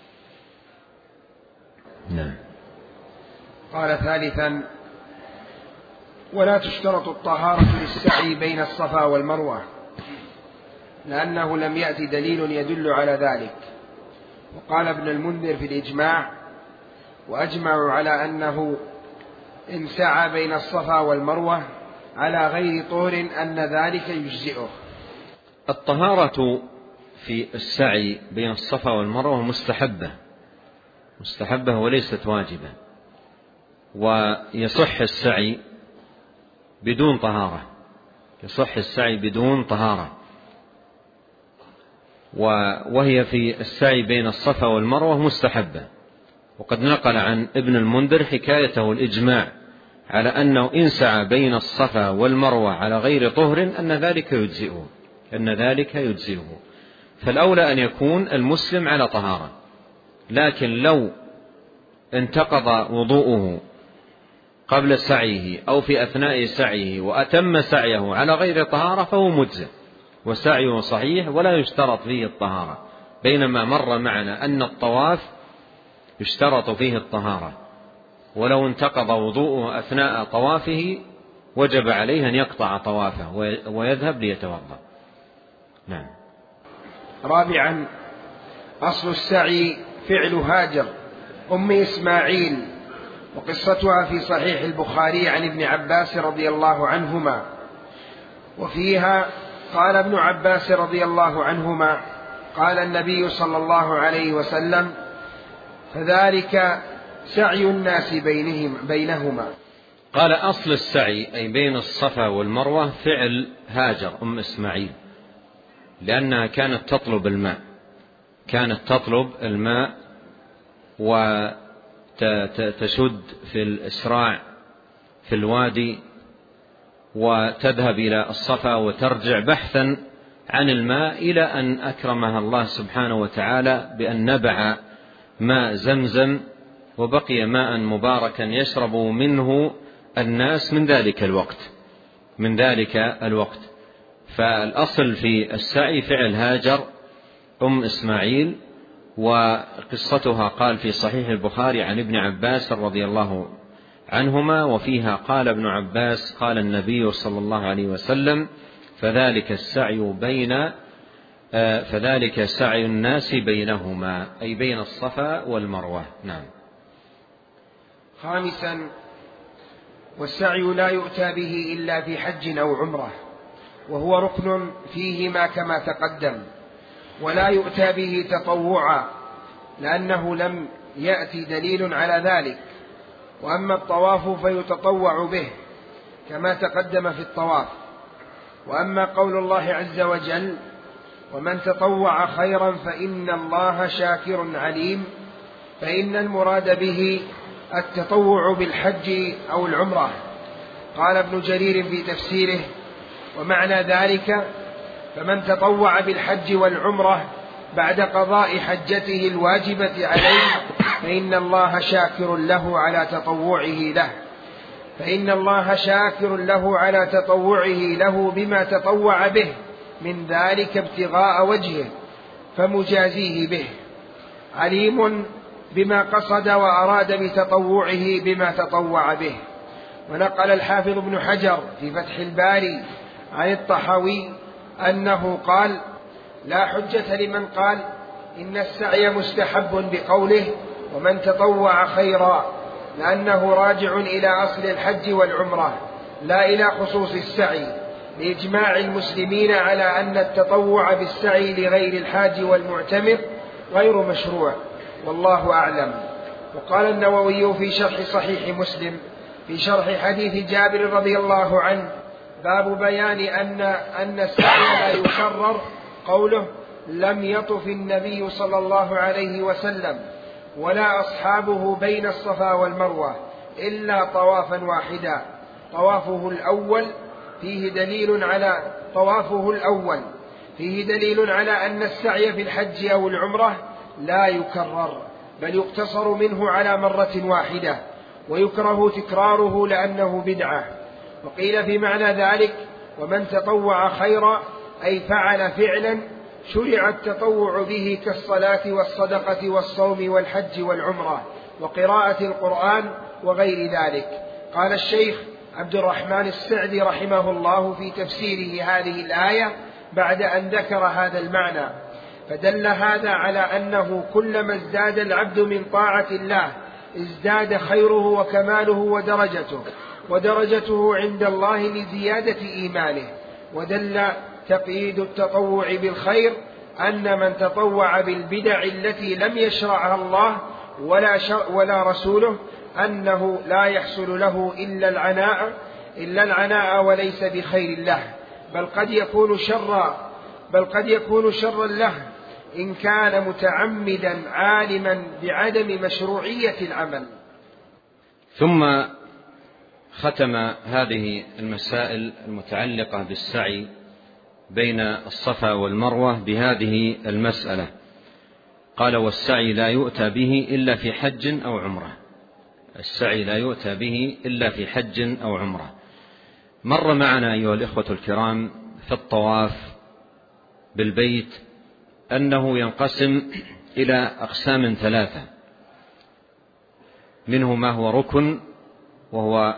نعم. قال ثالثا: ولا تشترط الطهارة للسعي بين الصفا والمروة، لأنه لم يأت دليل يدل على ذلك. وقال ابن المنذر في الإجماع: وأجمعوا على أنه إن سعى بين الصفا والمروة على غير طهر أن ذلك يجزئه. الطهارة في السعي بين الصفا والمروة مستحبة، مستحبة وليست واجبة، ويصح السعي بدون طهارة، يصح السعي بدون طهارة. وهي في السعي بين الصفا والمروة مستحبة. وقد نقل عن ابن المنذر حكايته الإجماع على أنه إن سعى بين الصفا والمروة على غير طهر أن ذلك يجزئه، أن ذلك يجزئه. فالأولى أن يكون المسلم على طهارة، لكن لو انتقض وضوءه قبل سعيه أو في أثناء سعيه وأتم سعيه على غير طهارة فهو مجزئ وسعيه صحيح ولا يشترط فيه الطهارة، بينما مر معنا أن الطواف يشترط فيه الطهارة، ولو انتقض وضوءه أثناء طوافه وجب عليه أن يقطع طوافه ويذهب ليتوضأ. نعم. رابعا: أصل السعي فعل هاجر أم إسماعيل، وقصتها في صحيح البخاري عن ابن عباس رضي الله عنهما، وفيها قال ابن عباس رضي الله عنهما: قال النبي صلى الله عليه وسلم: فذلك سعي الناس بينهم بينهما. قال: أصل السعي أي بين الصفا والمروة فعل هاجر أم إسماعيل، لأنها كانت تطلب الماء، كانت تطلب الماء وتشد في الإسراع في الوادي وتذهب إلى الصفا وترجع بحثا عن الماء، إلى أن أكرمها الله سبحانه وتعالى بأن نبع ماء زمزم وبقي ماء مباركا يشرب منه الناس من ذلك الوقت من ذلك الوقت فالأصل في السعي فعل هاجر أم إسماعيل، وقصتها قال في صحيح البخاري عن ابن عباس رضي الله عنهما، وفيها قال ابن عباس: قال النبي صلى الله عليه وسلم: فذلك السعي بين فذلك سعي الناس بينهما، أي بين الصفا والمروة. نعم. خامسا: والسعي لا يؤتى به إلا في حج أو عمرة، وهو ركن فيهما كما تقدم، ولا يؤتى به تطوعا لأنه لم يأتي دليل على ذلك. وأما الطواف فيتطوع به كما تقدم في الطواف. وأما قول الله عز وجل: ومن تطوع خيرا فإن الله شاكر عليم، فإن المراد به التطوع بالحج أو العمرة. قال ابن جرير في تفسيره: ومعنى ذلك فمن تطوع بالحج والعمرة بعد قضاء حجته الواجبة عليه فإن الله شاكر له على تطوعه له فإن الله شاكر له على تطوعه له بما تطوع به من ذلك ابتغاء وجهه فمجازيه به، عليم بما قصد وأراد بتطوعه بما تطوع به. ونقل الحافظ ابن حجر في فتح الباري عن الطحاوي أنه قال: لا حجة لمن قال إن السعي مستحب بقوله ومن تطوع خيرا، لأنه راجع إلى أصل الحج والعمرة لا إلى خصوص السعي، لإجماع المسلمين على أن التطوع بالسعي لغير الحاج والمعتمر غير مشروع، والله أعلم. وقال النووي في شرح صحيح مسلم في شرح حديث جابر رضي الله عنه: باب بيان أن أن السعي لا يكرر، قوله: لم يطف النبي صلى الله عليه وسلم ولا أصحابه بين الصفا والمروة إلا طوافا واحدا. طوافه الأول فيه دليل على طوافه الأول فيه دليل على أن السعي في الحج أو العمرة لا يكرر، بل يقتصر منه على مرة واحدة، ويكره تكراره لأنه بدعة. وقيل في معنى ذلك: ومن تطوع خيرا أي فعل فعلا شرع التطوع به كالصلاة والصدقة والصوم والحج والعمرة وقراءة القرآن وغير ذلك. قال الشيخ عبد الرحمن السعدي رحمه الله في تفسيره هذه الآية بعد أن ذكر هذا المعنى: فدل هذا على أنه كلما ازداد العبد من طاعة الله ازداد خيره وكماله ودرجته ودرجته عند الله لزيادة إيمانه. ودل تقييد التطوع بالخير أن من تطوع بالبدع التي لم يشرعها الله ولا, ولا رسوله أنه لا يحصل له إلا العناء إلا العناء وليس بخير له، بل قد يكون شرا بل قد يكون شرا له إن كان متعمدا عالما بعدم مشروعية العمل. ثم ختم هذه المسائل المتعلقة بالسعي بين الصفا والمروة بهذه المسألة، قال: والسعي لا يؤتى به إلا في حج أو عمرة. السعي لا يؤتى به إلا في حج أو عمرة. مر معنا أيها الإخوة الكرام في الطواف بالبيت أنه ينقسم إلى أقسام ثلاثة، منه ما هو ركن وهو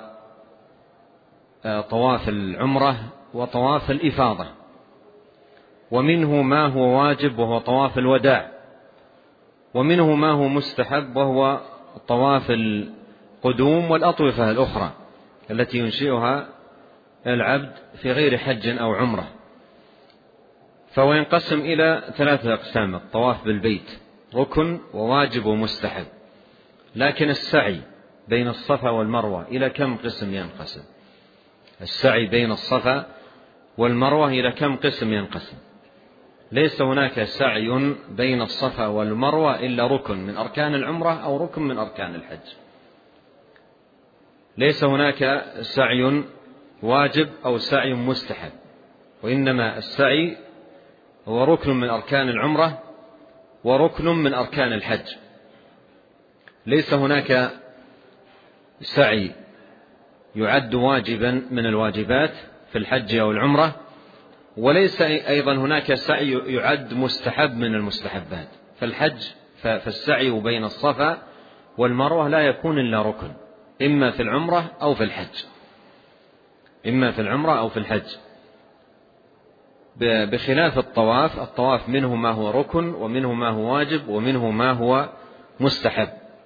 طواف العمرة وطواف الإفاضة، ومنه ما هو واجب وهو طواف الوداع، ومنه ما هو مستحب وهو طواف القدوم والأطوفة الأخرى التي ينشئها العبد في غير حج أو عمرة. فهو ينقسم إلى ثلاثة أقسام: الطواف بالبيت ركن وواجب ومستحب. لكن السعي بين الصفا والمروة إلى كم قسم ينقسم؟ السعي بين الصفا والمروة إلى كم قسم ينقسم؟ ليس هناك سعي بين الصفا والمروة إلا ركن من أركان العمرة أو ركن من أركان الحج. ليس هناك سعي واجب أو سعي مستحب، وإنما السعي هو ركن من أركان العمرة وركن من أركان الحج. ليس هناك سعي يعد واجبا من الواجبات في الحج أو العمرة، وليس أيضا هناك سعي يعد مستحب من المستحبات. فالحج فالسعي بين الصفا والمروة لا يكون إلا ركن، إما في العمرة أو في الحج إما في العمرة أو في الحج بخلاف الطواف. الطواف منه ما هو ركن ومنه ما هو واجب ومنه ما هو مستحب.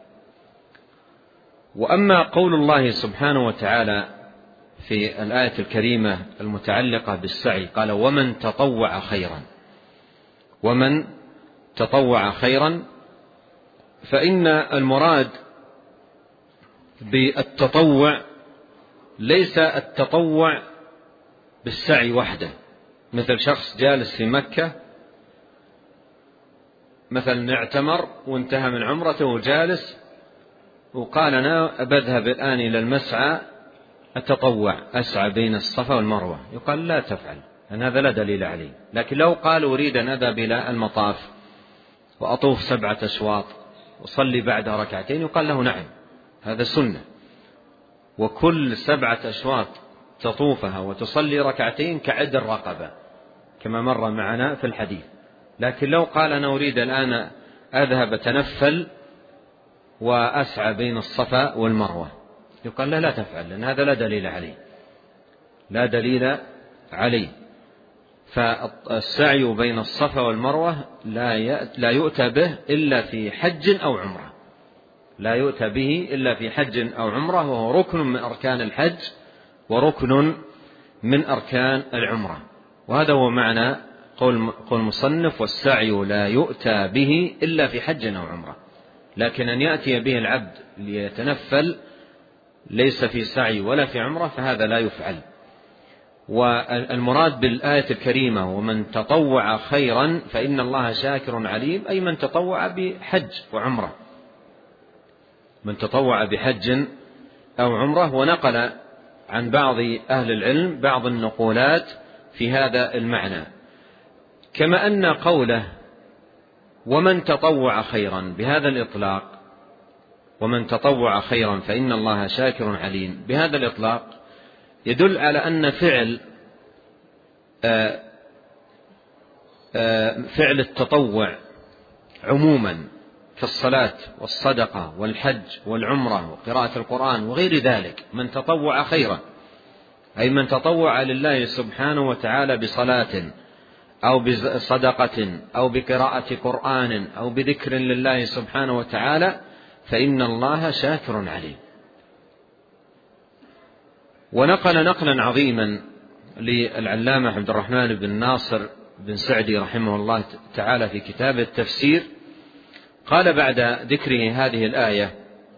وأما قول الله سبحانه وتعالى في الآية الكريمة المتعلقة بالسعي، قال: ومن تطوع خيرا ومن تطوع خيرا فإن المراد بالتطوع ليس التطوع بالسعي وحده، مثل شخص جالس في مكة مثلا اعتمر وانتهى من عمرته وجالس وقال: أنا بذهب الآن إلى المسعى أتطوع أسعى بين الصفا والمروة، يقال لا تفعل، لأن هذا لا دليل عليه. لكن لو قال أريد أن أذهب إلى المطاف وأطوف سبعة أشواط وصلي بعدها ركعتين، يقال له نعم، هذا سنة، وكل سبعة أشواط تطوفها وتصلي ركعتين كعد الرقبة كما مر معنا في الحديث. لكن لو قال أنا أريد الآن أذهب أتنفل وأسعى بين الصفا والمروة، يقال لا لا تفعل، لأن هذا لا دليل عليه، لا دليل عليه. فالسعي بين الصفا والمروة لا يؤتى به إلا في حج أو عمرة، لا يؤتى به إلا في حج أو عمرة، وهو ركن من أركان الحج وركن من أركان العمرة. وهذا هو معنى قول قول المصنف والسعي لا يؤتى به إلا في حج أو عمرة. لكن أن يأتي به العبد ليتنفل ليس في سعي ولا في عمرة فهذا لا يفعل. والمراد بالآية الكريمة ومن تطوع خيرا فإن الله شاكر عليم، أي من تطوع بحج وعمرة، من تطوع بحج أو عمرة. ونقل عن بعض أهل العلم بعض النقولات في هذا المعنى، كما أن قوله ومن تطوع خيرا بهذا الإطلاق، ومن تطوع خيرا فإن الله شاكر عليم، بهذا الإطلاق يدل على أن فعل آآ آآ فعل التطوع عموما كالصلاة والصدقة والحج والعمرة وقراءة القرآن وغير ذلك، من تطوع خيرا أي من تطوع لله سبحانه وتعالى بصلاة أو بصدقة أو بقراءة قرآن أو بذكر لله سبحانه وتعالى فإن الله شاكر عليم. ونقل نقلا عظيما للعلامة عبد الرحمن بن ناصر بن سعدي رحمه الله تعالى في كتاب التفسير، قال بعد ذكره هذه الآية،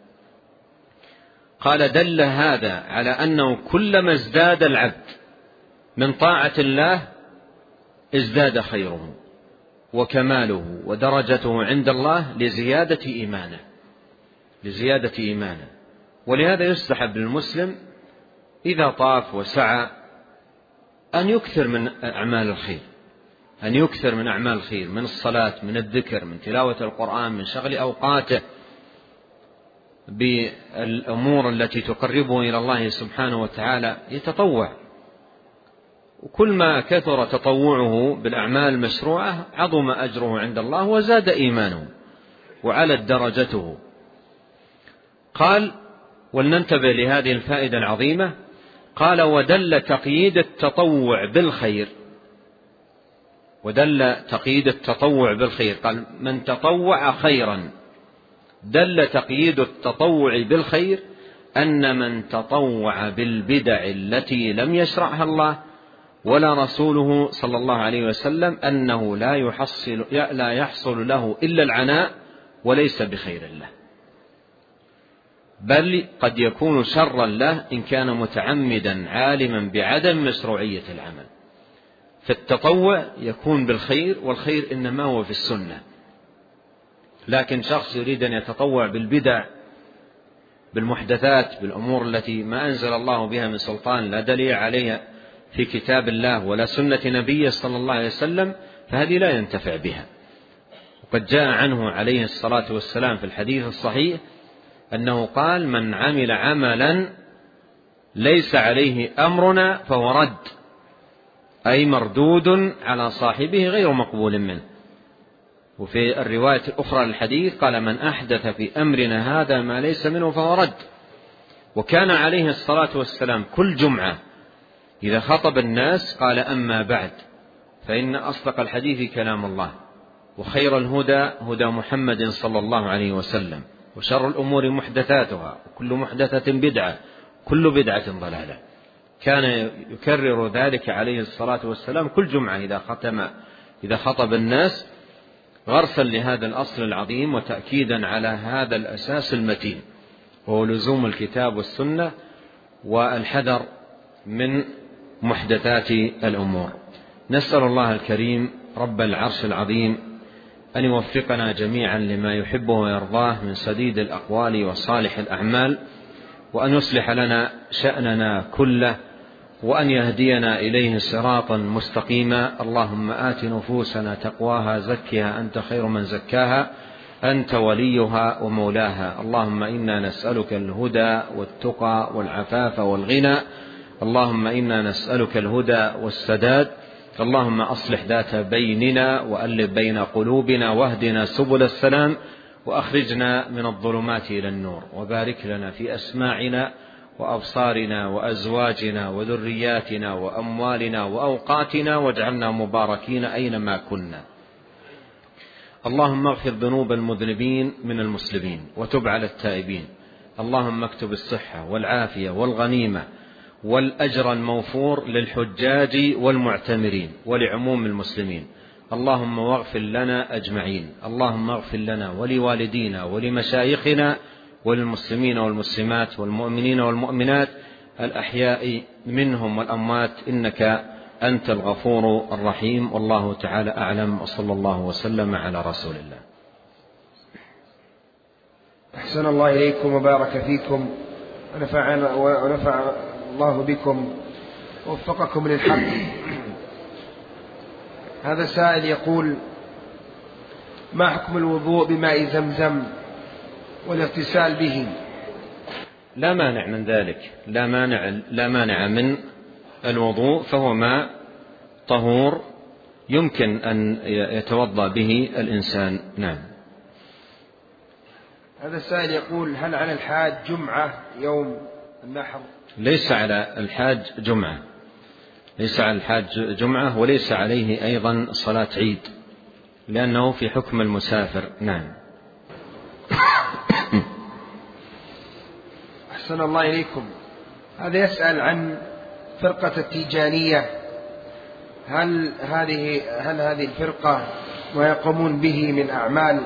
قال دل هذا على أنه كلما ازداد العبد من طاعة الله ازداد خيره وكماله ودرجته عند الله لزيادة إيمانه لزيادة إيمانه. ولهذا يستحب للمسلم إذا طاف وسعى أن يكثر من أعمال الخير، أن يكثر من أعمال الخير، من الصلاة، من الذكر، من تلاوة القرآن، من شغل أوقاته بالأمور التي تقربه إلى الله سبحانه وتعالى، يتطوع. وكل ما كثر تطوعه بالأعمال المشروعة عظم أجره عند الله وزاد إيمانه وعلت درجته. قال ولننتبه لهذه الفائدة العظيمة، قال ودل تقييد التطوع بالخير، ودل تقييد التطوع بالخير، قال من تطوع خيرا، دل تقييد التطوع بالخير أن من تطوع بالبدع التي لم يشرعها الله ولا رسوله صلى الله عليه وسلم أنه لا يحصل, لا يحصل له إلا العناء وليس بخير له، بل قد يكون شرا له إن كان متعمدا عالما بعدم مشروعية العمل. فالتطوع يكون بالخير، والخير إنما هو في السنة. لكن شخص يريد أن يتطوع بالبدع، بالمحدثات، بالأمور التي ما أنزل الله بها من سلطان لا دليل عليها في كتاب الله ولا سنة نبيه صلى الله عليه وسلم، فهذه لا ينتفع بها. وقد جاء عنه عليه الصلاة والسلام في الحديث الصحيح أنه قال من عمل عملا ليس عليه أمرنا فهو رد، أي مردود على صاحبه غير مقبول منه. وفي الرواية الأخرى للحديث قال من أحدث في أمرنا هذا ما ليس منه فهو رد. وكان عليه الصلاة والسلام كل جمعة إذا خطب الناس قال أما بعد فإن أصدق الحديث كلام الله، وخير الهدى هدى محمد صلى الله عليه وسلم، وشر الأمور محدثاتها، وكل محدثة بدعة، كل بدعة ضلالة. كان يكرر ذلك عليه الصلاة والسلام كل جمعة إذا ختم إذا خطب الناس، غرسا لهذا الأصل العظيم وتأكيدا على هذا الأساس المتين، وهو لزوم الكتاب والسنة والحذر من محدثات الأمور. نسأل الله الكريم رب العرش العظيم أن يوفقنا جميعا لما يحبه ويرضاه من سديد الأقوال وصالح الأعمال، وأن يصلح لنا شأننا كله، وأن يهدينا إليه صراطا مستقيما. اللهم آت نفوسنا تقواها زكها أنت خير من زكاها أنت وليها ومولاها. اللهم إنا نسألك الهدى والتقى والعفاف والغنى. اللهم إنا نسألك الهدى والسداد. اللهم أصلح ذات بيننا وألف بين قلوبنا واهدنا سبل السلام، وأخرجنا من الظلمات إلى النور، وبارك لنا في أسماعنا وأبصارنا وأزواجنا وذرياتنا وأموالنا وأوقاتنا، واجعلنا مباركين أينما كنا. اللهم اغفر ذنوب المذنبين من المسلمين وتب على التائبين. اللهم اكتب الصحة والعافية والغنيمة والأجر الموفور للحجاج والمعتمرين ولعموم المسلمين. اللهم واغفر لنا أجمعين. اللهم اغفر لنا ولوالدينا ولمشايخنا وللمسلمين والمسلمات والمؤمنين والمؤمنات الأحياء منهم والأموات، إنك أنت الغفور الرحيم. والله تعالى أعلم، وصلى الله وسلم على رسول الله. أحسن الله إليكم وبارك فيكم ونفعنا ونفع الله بكم ووفقكم للحق. هذا سائل يقول: ما حكم الوضوء بماء زمزم والاغتسال به؟ لا مانع من ذلك، لا مانع لا مانع من الوضوء، فهو ماء طهور يمكن أن يتوضأ به الإنسان. نعم. هذا السائل يقول: هل على الحاج جمعة يوم النحر؟ ليس على الحاج جمعة، ليس على الحاج جمعة، وليس عليه أيضا صلاة عيد، لأنه في حكم المسافر. نعم. أحسن الله إليكم. هذا يسأل عن فرقة التيجانية. هل هذه هل هذه الفرقة ما يقومون به من أعمال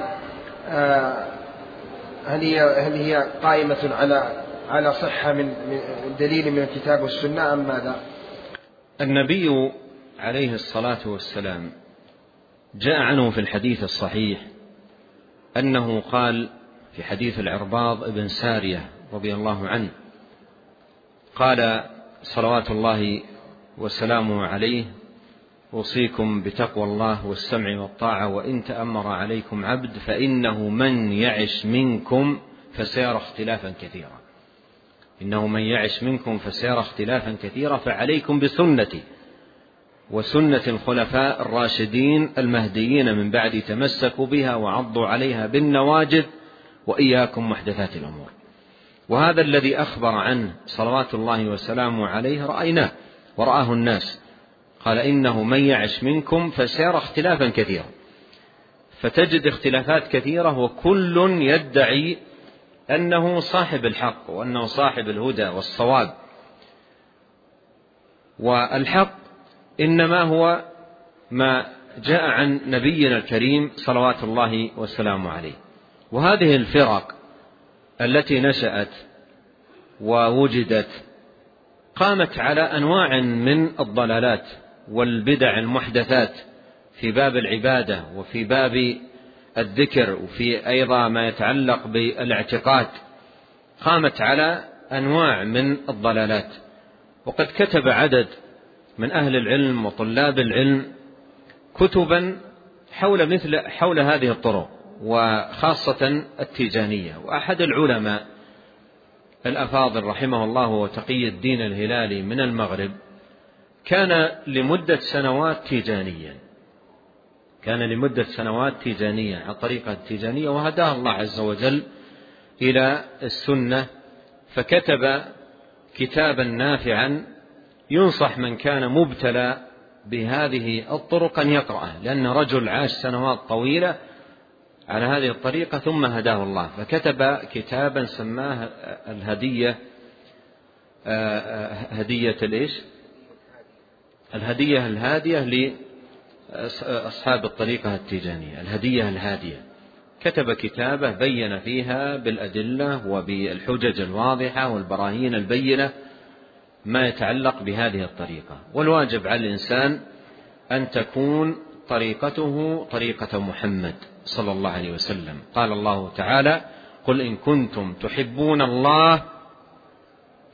هل هي هل هي قائمة على على صحة من دليل من الكتاب والسنة أم ماذا؟ النبي عليه الصلاة والسلام جاء عنه في الحديث الصحيح أنه قال في حديث العرباض بن سارية رضي الله عنه، قال صلوات الله وسلامه عليه: أوصيكم بتقوى الله والسمع والطاعة، وإن تأمر عليكم عبد فإنه من يعش منكم فسيرى اختلافا كثيرا إنه من يعش منكم فسيرى اختلافا كثيرا فعليكم بسنتي وسنة الخلفاء الراشدين المهديين من بعد، تمسكوا بها وعضوا عليها بالنواجذ، وإياكم محدثات الأمور. وهذا الذي أخبر عنه صلوات الله وسلامه عليه رأيناه ورآه الناس. قال: إنه من يعش منكم فسيرى اختلافا كثيرا، فتجد اختلافات كثيرة وكل يدعي أنه صاحب الحق وأنه صاحب الهدى والصواب، والحق إنما هو ما جاء عن نبينا الكريم صلوات الله وسلامه عليه. وهذه الفرق التي نشأت ووجدت قامت على أنواع من الضلالات والبدع المحدثات في باب العبادة وفي باب الذكر وفي أيضا ما يتعلق بالاعتقاد، قامت على أنواع من الضلالات. وقد كتب عدد من أهل العلم وطلاب العلم كتبا حول مثل حول هذه الطرق، وخاصة التيجانية. وأحد العلماء الأفاضل رحمه الله وتقي الدين الهلالي من المغرب كان لمدة سنوات تيجانيا كان لمدة سنوات تيجانية على الطريقة التيجانية، وهداه الله عز وجل إلى السنة، فكتب كتابا نافعا ينصح من كان مبتلى بهذه الطرق أن يقرأه، لأن رجل عاش سنوات طويلة على هذه الطريقة ثم هداه الله، فكتب كتابا سماه الهدية هدية الإيش الهدية الهادية لأصحاب الطريقة التيجانية، الهدية الهادية. كتب كتابه بين فيها بالأدلة وبالحجج الواضحة والبراهين البينة ما يتعلق بهذه الطريقة. والواجب على الإنسان أن تكون طريقته طريقة محمد صلى الله عليه وسلم. قال الله تعالى: قل إن كنتم تحبون الله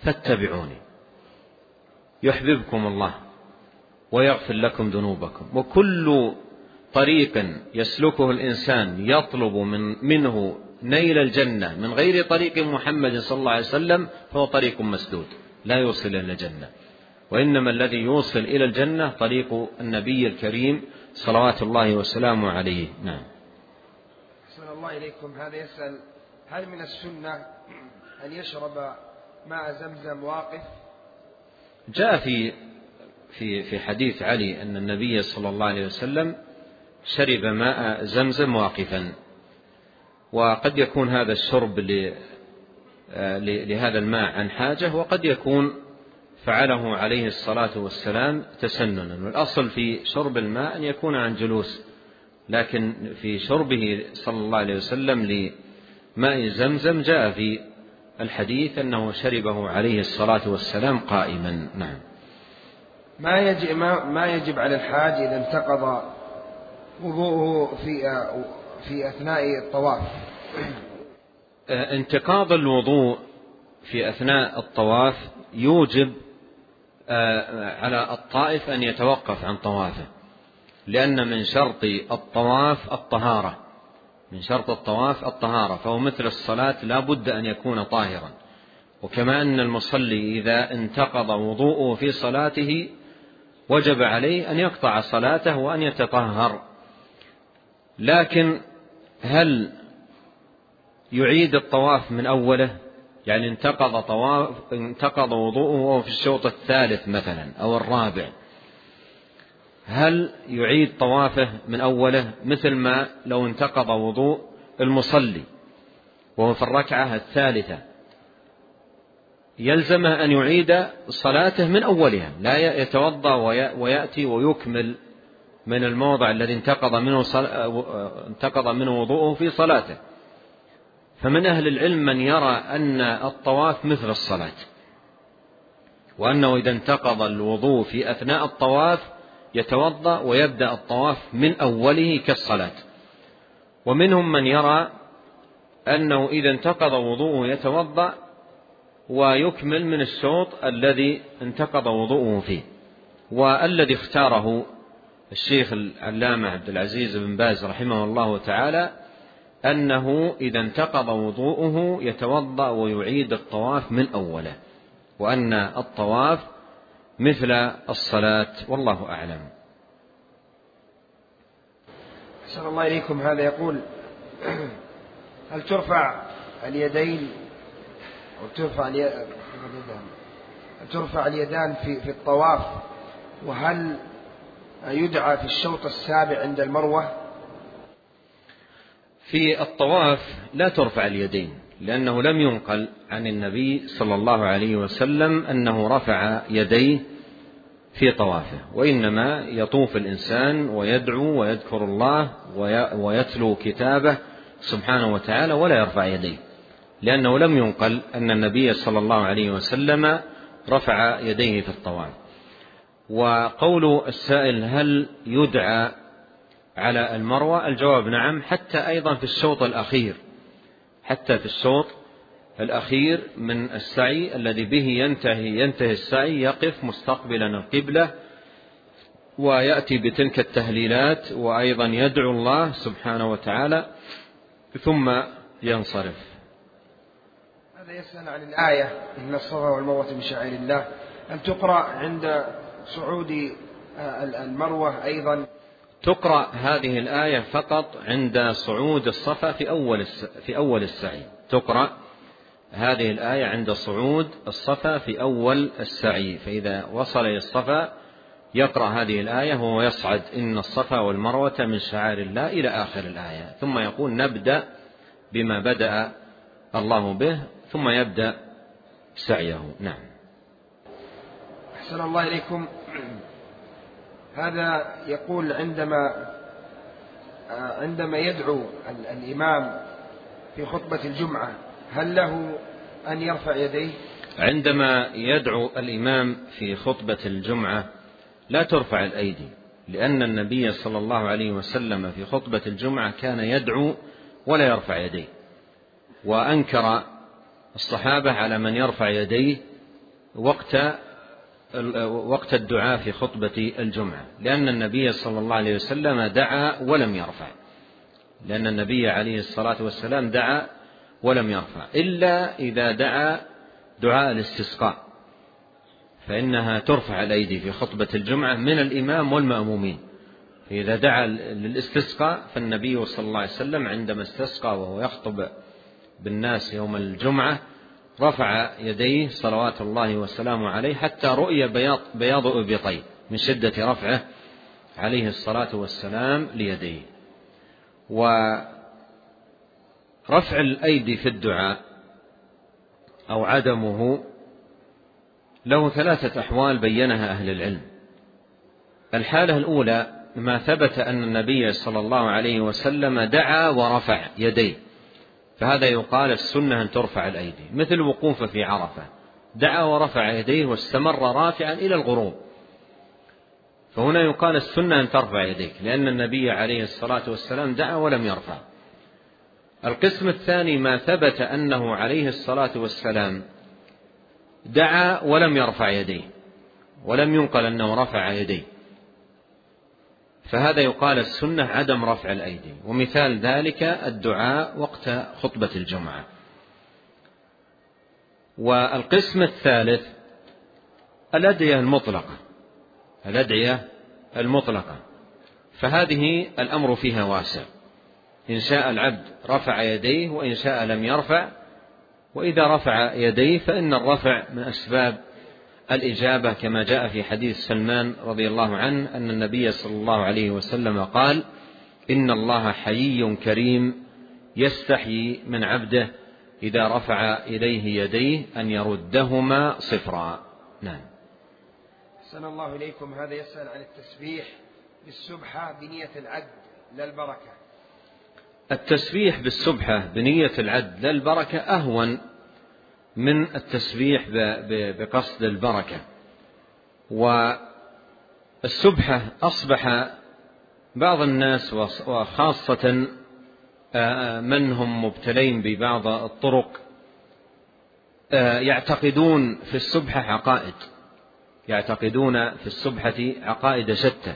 فاتبعوني يحببكم الله ويغفر لكم ذنوبكم. وكل طريق يسلكه الإنسان يطلب من منه نيل الجنة من غير طريق محمد صلى الله عليه وسلم فهو طريق مسدود لا يوصل إلى الجنة، وإنما الذي يوصل إلى الجنة طريق النبي الكريم صلوات الله وسلامه عليه. نعم. أحسن الله إليكم. هذا يسأل: هل من السنة أن يشرب ماء زمزم واقف؟ جاء في في في حديث علي أن النبي صلى الله عليه وسلم شرب ماء زمزم واقفا، وقد يكون هذا الشرب لهذا الماء عن حاجة، وقد يكون فعله عليه الصلاة والسلام تسننا. والأصل في شرب الماء أن يكون عن جلوس، لكن في شربه صلى الله عليه وسلم لماء زمزم جاء في الحديث أنه شربه عليه الصلاة والسلام قائما. نعم. ما يجب, ما يجب على الحاج إذا انتقض وضوءه في في أثناء الطواف؟ انتقاض الوضوء في أثناء الطواف يوجب على الطائف أن يتوقف عن طوافه، لأن من شرط الطواف الطهارة، من شرط الطواف الطهارة، فهو مثل الصلاة لا بد أن يكون طاهرا. وكما أن المصلي إذا انتقض وضوءه في صلاته وجب عليه أن يقطع صلاته وأن يتطهر. لكن هل يعيد الطواف من أوله؟ يعني انتقض طواف انتقض وضوءه وهو في الشوط الثالث مثلا أو الرابع، هل يعيد طوافه من أوله مثل ما لو انتقض وضوء المصلي وهو في الركعة الثالثة؟ يلزمه أن يعيد صلاته من أولها، لا يتوضأ ويأتي ويكمل من الموضع الذي انتقض منه انتقض منه وضوءه في صلاته. فمن أهل العلم من يرى أن الطواف مثل الصلاة، وأنه إذا انتقض الوضوء في أثناء الطواف يتوضأ ويبدأ الطواف من أوله كالصلاة. ومنهم من يرى أنه إذا انتقض وضوءه يتوضأ ويكمل من الشوط الذي انتقض وضوءه فيه. والذي اختاره الشيخ العلامة عبد العزيز بن باز رحمه الله تعالى أنه إذا انتقض وضوءه يتوضأ ويعيد الطواف من أوله، وأن الطواف مثل الصلاة، والله أعلم. أحسن الله إليكم. هذا يقول: هل ترفع اليدين أو ترفع اليدان ترفع اليدان في في الطواف؟ وهل يدعى في الشوط السابع عند المروة؟ في الطواف لا ترفع اليدين، لأنه لم ينقل عن النبي صلى الله عليه وسلم أنه رفع يديه في طوافه، وإنما يطوف الإنسان ويدعو ويذكر الله ويتلو كتابه سبحانه وتعالى ولا يرفع يديه، لأنه لم ينقل أن النبي صلى الله عليه وسلم رفع يديه في الطواف. وقول السائل هل يدعى على المروة؟ الجواب نعم، حتى أيضا في الشوط الأخير، حتى في الشوط الأخير من السعي الذي به ينتهي ينتهي السعي يقف مستقبلا القبلة ويأتي بتلك التهليلات وأيضا يدعو الله سبحانه وتعالى ثم ينصرف. هذا يسأل عن الآية إن الصفا والمروة من شعائر الله، أن تقرأ عند صعود المروة أيضا؟ تقرأ هذه الآية فقط عند صعود الصفا في أول في أول السعي، تقرأ هذه الآية عند صعود الصفا في أول السعي، فإذا وصل إلى الصفا يقرأ هذه الآية وهو يصعد إن الصفا والمروة من شعائر الله إلى آخر الآية، ثم يقول نبدأ بما بدأ الله به ثم يبدأ سعيه. نعم. أحسن الله إليكم. هذا يقول عندما عندما يدعو الإمام في خطبة الجمعة هل له أن يرفع يديه؟ عندما يدعو الإمام في خطبة الجمعة لا ترفع الأيدي، لأن النبي صلى الله عليه وسلم في خطبة الجمعة كان يدعو ولا يرفع يديه، وأنكر الصحابة على من يرفع يديه وقت وقت الدعاء في خطبة الجمعة، لأن النبي صلى الله عليه وسلم دعا ولم يرفع، لأن النبي عليه الصلاة والسلام دعا ولم يرفع، إلا إذا دعا دعاء الاستسقاء فإنها ترفع الأيدي في خطبة الجمعة من الإمام والمأمومين. فإذا دعا للاستسقاء فالنبي صلى الله عليه وسلم عندما استسقى وهو يخطب بالناس يوم الجمعة رفع يديه صلوات الله وسلامه عليه حتى رؤي بياض, بياض إبطيه من شدة رفعه عليه الصلاة والسلام ليديه. ورفع الأيدي في الدعاء أو عدمه له ثلاثة أحوال بينها أهل العلم. الحالة الأولى ما ثبت أن النبي صلى الله عليه وسلم دعا ورفع يديه، فهذا يقال السنة أن ترفع الأيدي، مثل وقوف في عرفة دعا ورفع يديه واستمر رافعا إلى الغروب، فهنا يقال السنة أن ترفع يديك لأن النبي عليه الصلاة والسلام دعا ولم يرفع. القسم الثاني ما ثبت أنه عليه الصلاة والسلام دعا ولم يرفع يديه ولم ينقل أنه رفع يديه، فهذا يقال السنة عدم رفع الأيدي، ومثال ذلك الدعاء وقت خطبة الجمعة. والقسم الثالث الأدعية المطلقة الأدعية المطلقة فهذه الأمر فيها واسع، إن شاء العبد رفع يديه وإن شاء لم يرفع، وإذا رفع يديه فإن الرفع من أسباب الإجابة كما جاء في حديث سلمان رضي الله عنه أن النبي صلى الله عليه وسلم قال: إن الله حيي كريم يستحيي من عبده إذا رفع إليه يديه أن يردهما صفرا. نعم. أحسن الله إليكم. هذا يسأل عن التسبيح بالسبحة بنية العد لا البركة. التسبيح بالسبحة بنية العد لا البركة أهون من التسبيح بقصد البركة. والسبحة أصبح بعض الناس وخاصة من هم مبتلين ببعض الطرق يعتقدون في السبحة عقائد يعتقدون في السبحة عقائد شتى،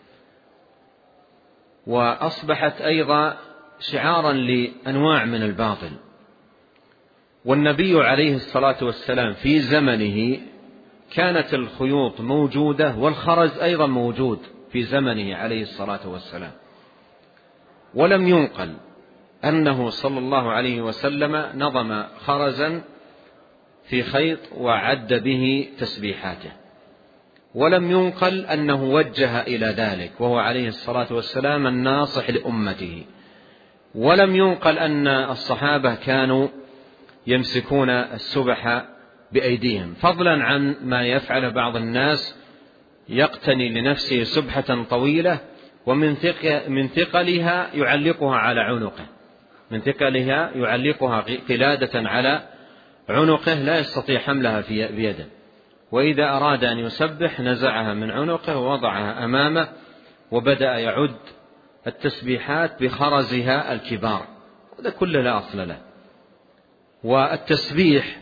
وأصبحت أيضا شعارا لأنواع من الباطل. والنبي عليه الصلاة والسلام في زمنه كانت الخيوط موجودة والخرز أيضا موجود في زمنه عليه الصلاة والسلام، ولم ينقل أنه صلى الله عليه وسلم نظم خرزا في خيط وعد به تسبيحاته، ولم ينقل أنه وجه إلى ذلك وهو عليه الصلاة والسلام الناصح لأمته، ولم ينقل أن الصحابة كانوا يمسكون السبح بأيديهم، فضلا عن ما يفعل بعض الناس يقتني لنفسه سبحة طويلة ومن من ثقلها يعلقها على عنقه من ثقلها يعلقها قلادة على عنقه لا يستطيع حملها في بيده، وإذا أراد أن يسبح نزعها من عنقه ووضعها أمامه وبدأ يعد التسبيحات بخرزها الكبار، وهذا كله لا أصل له. والتسبيح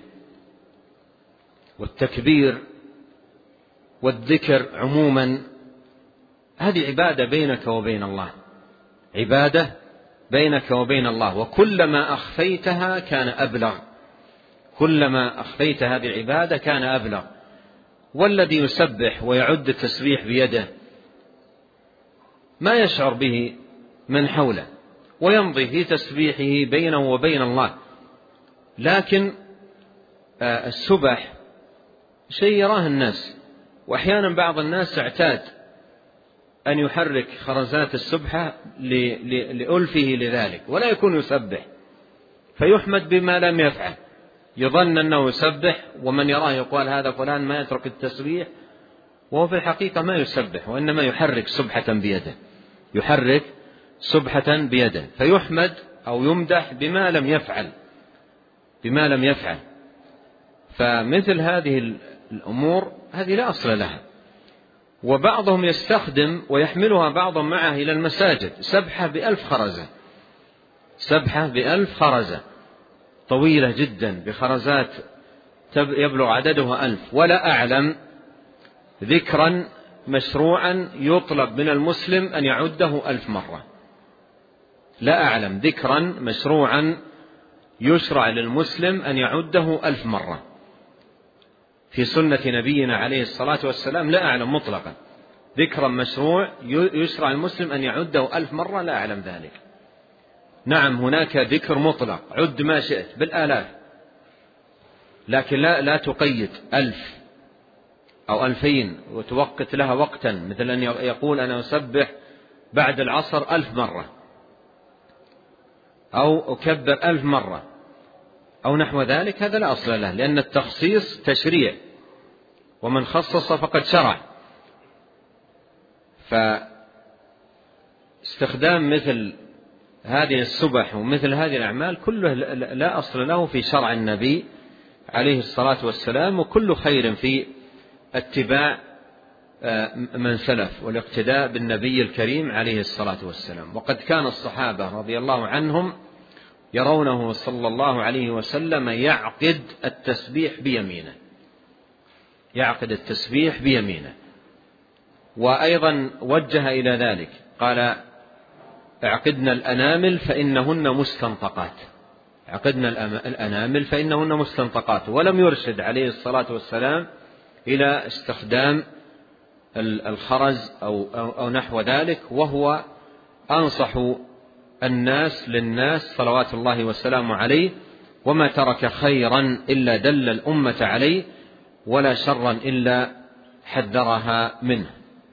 والتكبير والذكر عموما هذه عبادة بينك وبين الله عبادة بينك وبين الله، وكلما أخفيتها كان أبلغ كلما أخفيت هذه العبادة كان أبلغ. والذي يسبح ويعد التسبيح بيده ما يشعر به من حوله ويمضي في تسبيحه بينه وبين الله، لكن السبح شيء يراه الناس، وأحيانا بعض الناس اعتاد أن يحرك خرزات السبحة لألفه لذلك ولا يكون يسبح، فيحمد بما لم يفعل، يظن أنه يسبح، ومن يراه يقول هذا فلان ما يترك التسبيح، وهو في الحقيقة ما يسبح وإنما يحرك سبحة بيده يحرك سبحة بيده فيحمد أو يمدح بما لم يفعل بما لم يفعل فمثل هذه الأمور هذه لا أصل لها. وبعضهم يستخدم ويحملها بعضهم معه إلى المساجد سبحة بألف خرزة سبحة بألف خرزة طويلة جدا بخرزات يبلغ عدده ألف، ولا أعلم ذكرا مشروعا يطلب من المسلم أن يعده ألف مرة. لا أعلم ذكرا مشروعا يشرع للمسلم أن يعده ألف مرة في سنة نبينا عليه الصلاة والسلام، لا أعلم مطلقا ذكرا مشروع يشرع المسلم أن يعده ألف مرة، لا أعلم ذلك. نعم هناك ذكر مطلق، عد ما شئت بالآلاف، لكن لا, لا تقيد ألف أو ألفين وتوقت لها وقتا، مثل أن يقول أنا أسبح بعد العصر ألف مرة أو أكبر ألف مرة أو نحو ذلك، هذا لا أصل له، لأن التخصيص تشريع، ومن خصص فقد شرع. فاستخدام مثل هذه السبح ومثل هذه الأعمال كله لا أصل له في شرع النبي عليه الصلاة والسلام، وكل خير في اتباع من سلف والاقتداء بالنبي الكريم عليه الصلاة والسلام. وقد كان الصحابة رضي الله عنهم يرونه صلى الله عليه وسلم يعقد التسبيح بيمينه، يعقد التسبيح بيمينه. وأيضا وجه إلى ذلك قال اعقدنا الأنامل فإنهن مستنطقات، عقدنا الأنامل فإنهن مستنطقات. ولم يرشد عليه الصلاة والسلام إلى استخدام الخرز أو, أو, أو نحو ذلك، وهو أنصح الناس للناس صلوات الله وسلامه عليه، وما ترك خيرا إلا دل الأمة عليه، ولا شرا إلا حذرها منه.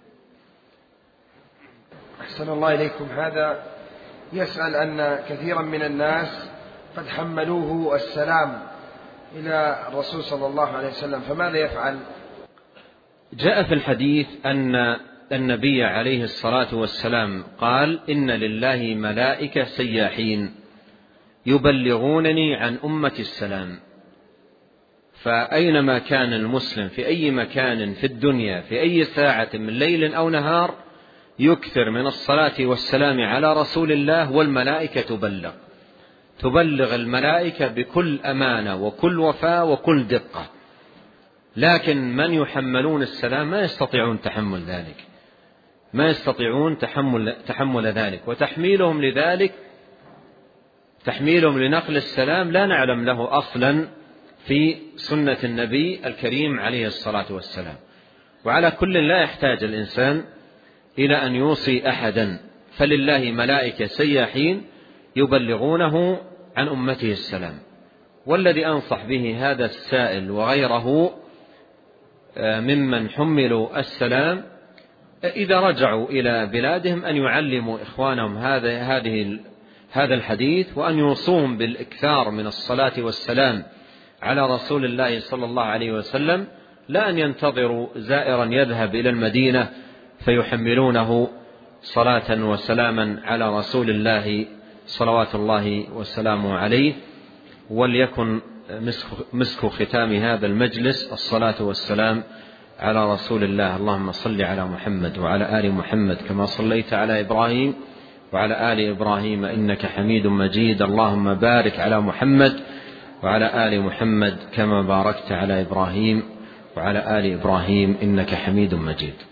أحسن الله إليكم. هذا يسأل أن كثيرا من الناس قد حملوه السلام إلى الرسول صلى الله عليه وسلم، فماذا يفعل؟ جاء في الحديث أن النبي عليه الصلاة والسلام قال إن لله ملائكة سياحين يبلغونني عن أمة السلام. فأينما كان المسلم في أي مكان في الدنيا في أي ساعة من ليل أو نهار يكثر من الصلاة والسلام على رسول الله، والملائكة تبلغ تبلغ الملائكة بكل أمانة وكل وفاء وكل دقة. لكن من يحملون السلام ما يستطيعون تحمل ذلك، ما يستطيعون تحمل, تحمل ذلك، وتحميلهم لذلك تحميلهم لنقل السلام لا نعلم له أصلا في سنة النبي الكريم عليه الصلاة والسلام. وعلى كل لا يحتاج الإنسان إلى أن يوصي أحدا، فلله ملائكة سياحين يبلغونه عن أمته السلام. والذي أنصح به هذا السائل وغيره ممن حملوا السلام إذا رجعوا إلى بلادهم أن يعلموا إخوانهم هذا هذه هذا الحديث، وأن يوصوهم بالإكثار من الصلاة والسلام على رسول الله صلى الله عليه وسلم، لا أن ينتظروا زائرا يذهب إلى المدينة فيحملونه صلاة وسلاما على رسول الله صلوات الله وسلامه عليه. وليكن مسك ختام هذا المجلس الصلاة والسلام على رسول الله. اللهم صل على محمد وعلى آل محمد كما صليت على إبراهيم وعلى آل إبراهيم إنك حميد مجيد. اللهم بارك على محمد وعلى آل محمد كما باركت على إبراهيم وعلى آل إبراهيم إنك حميد مجيد.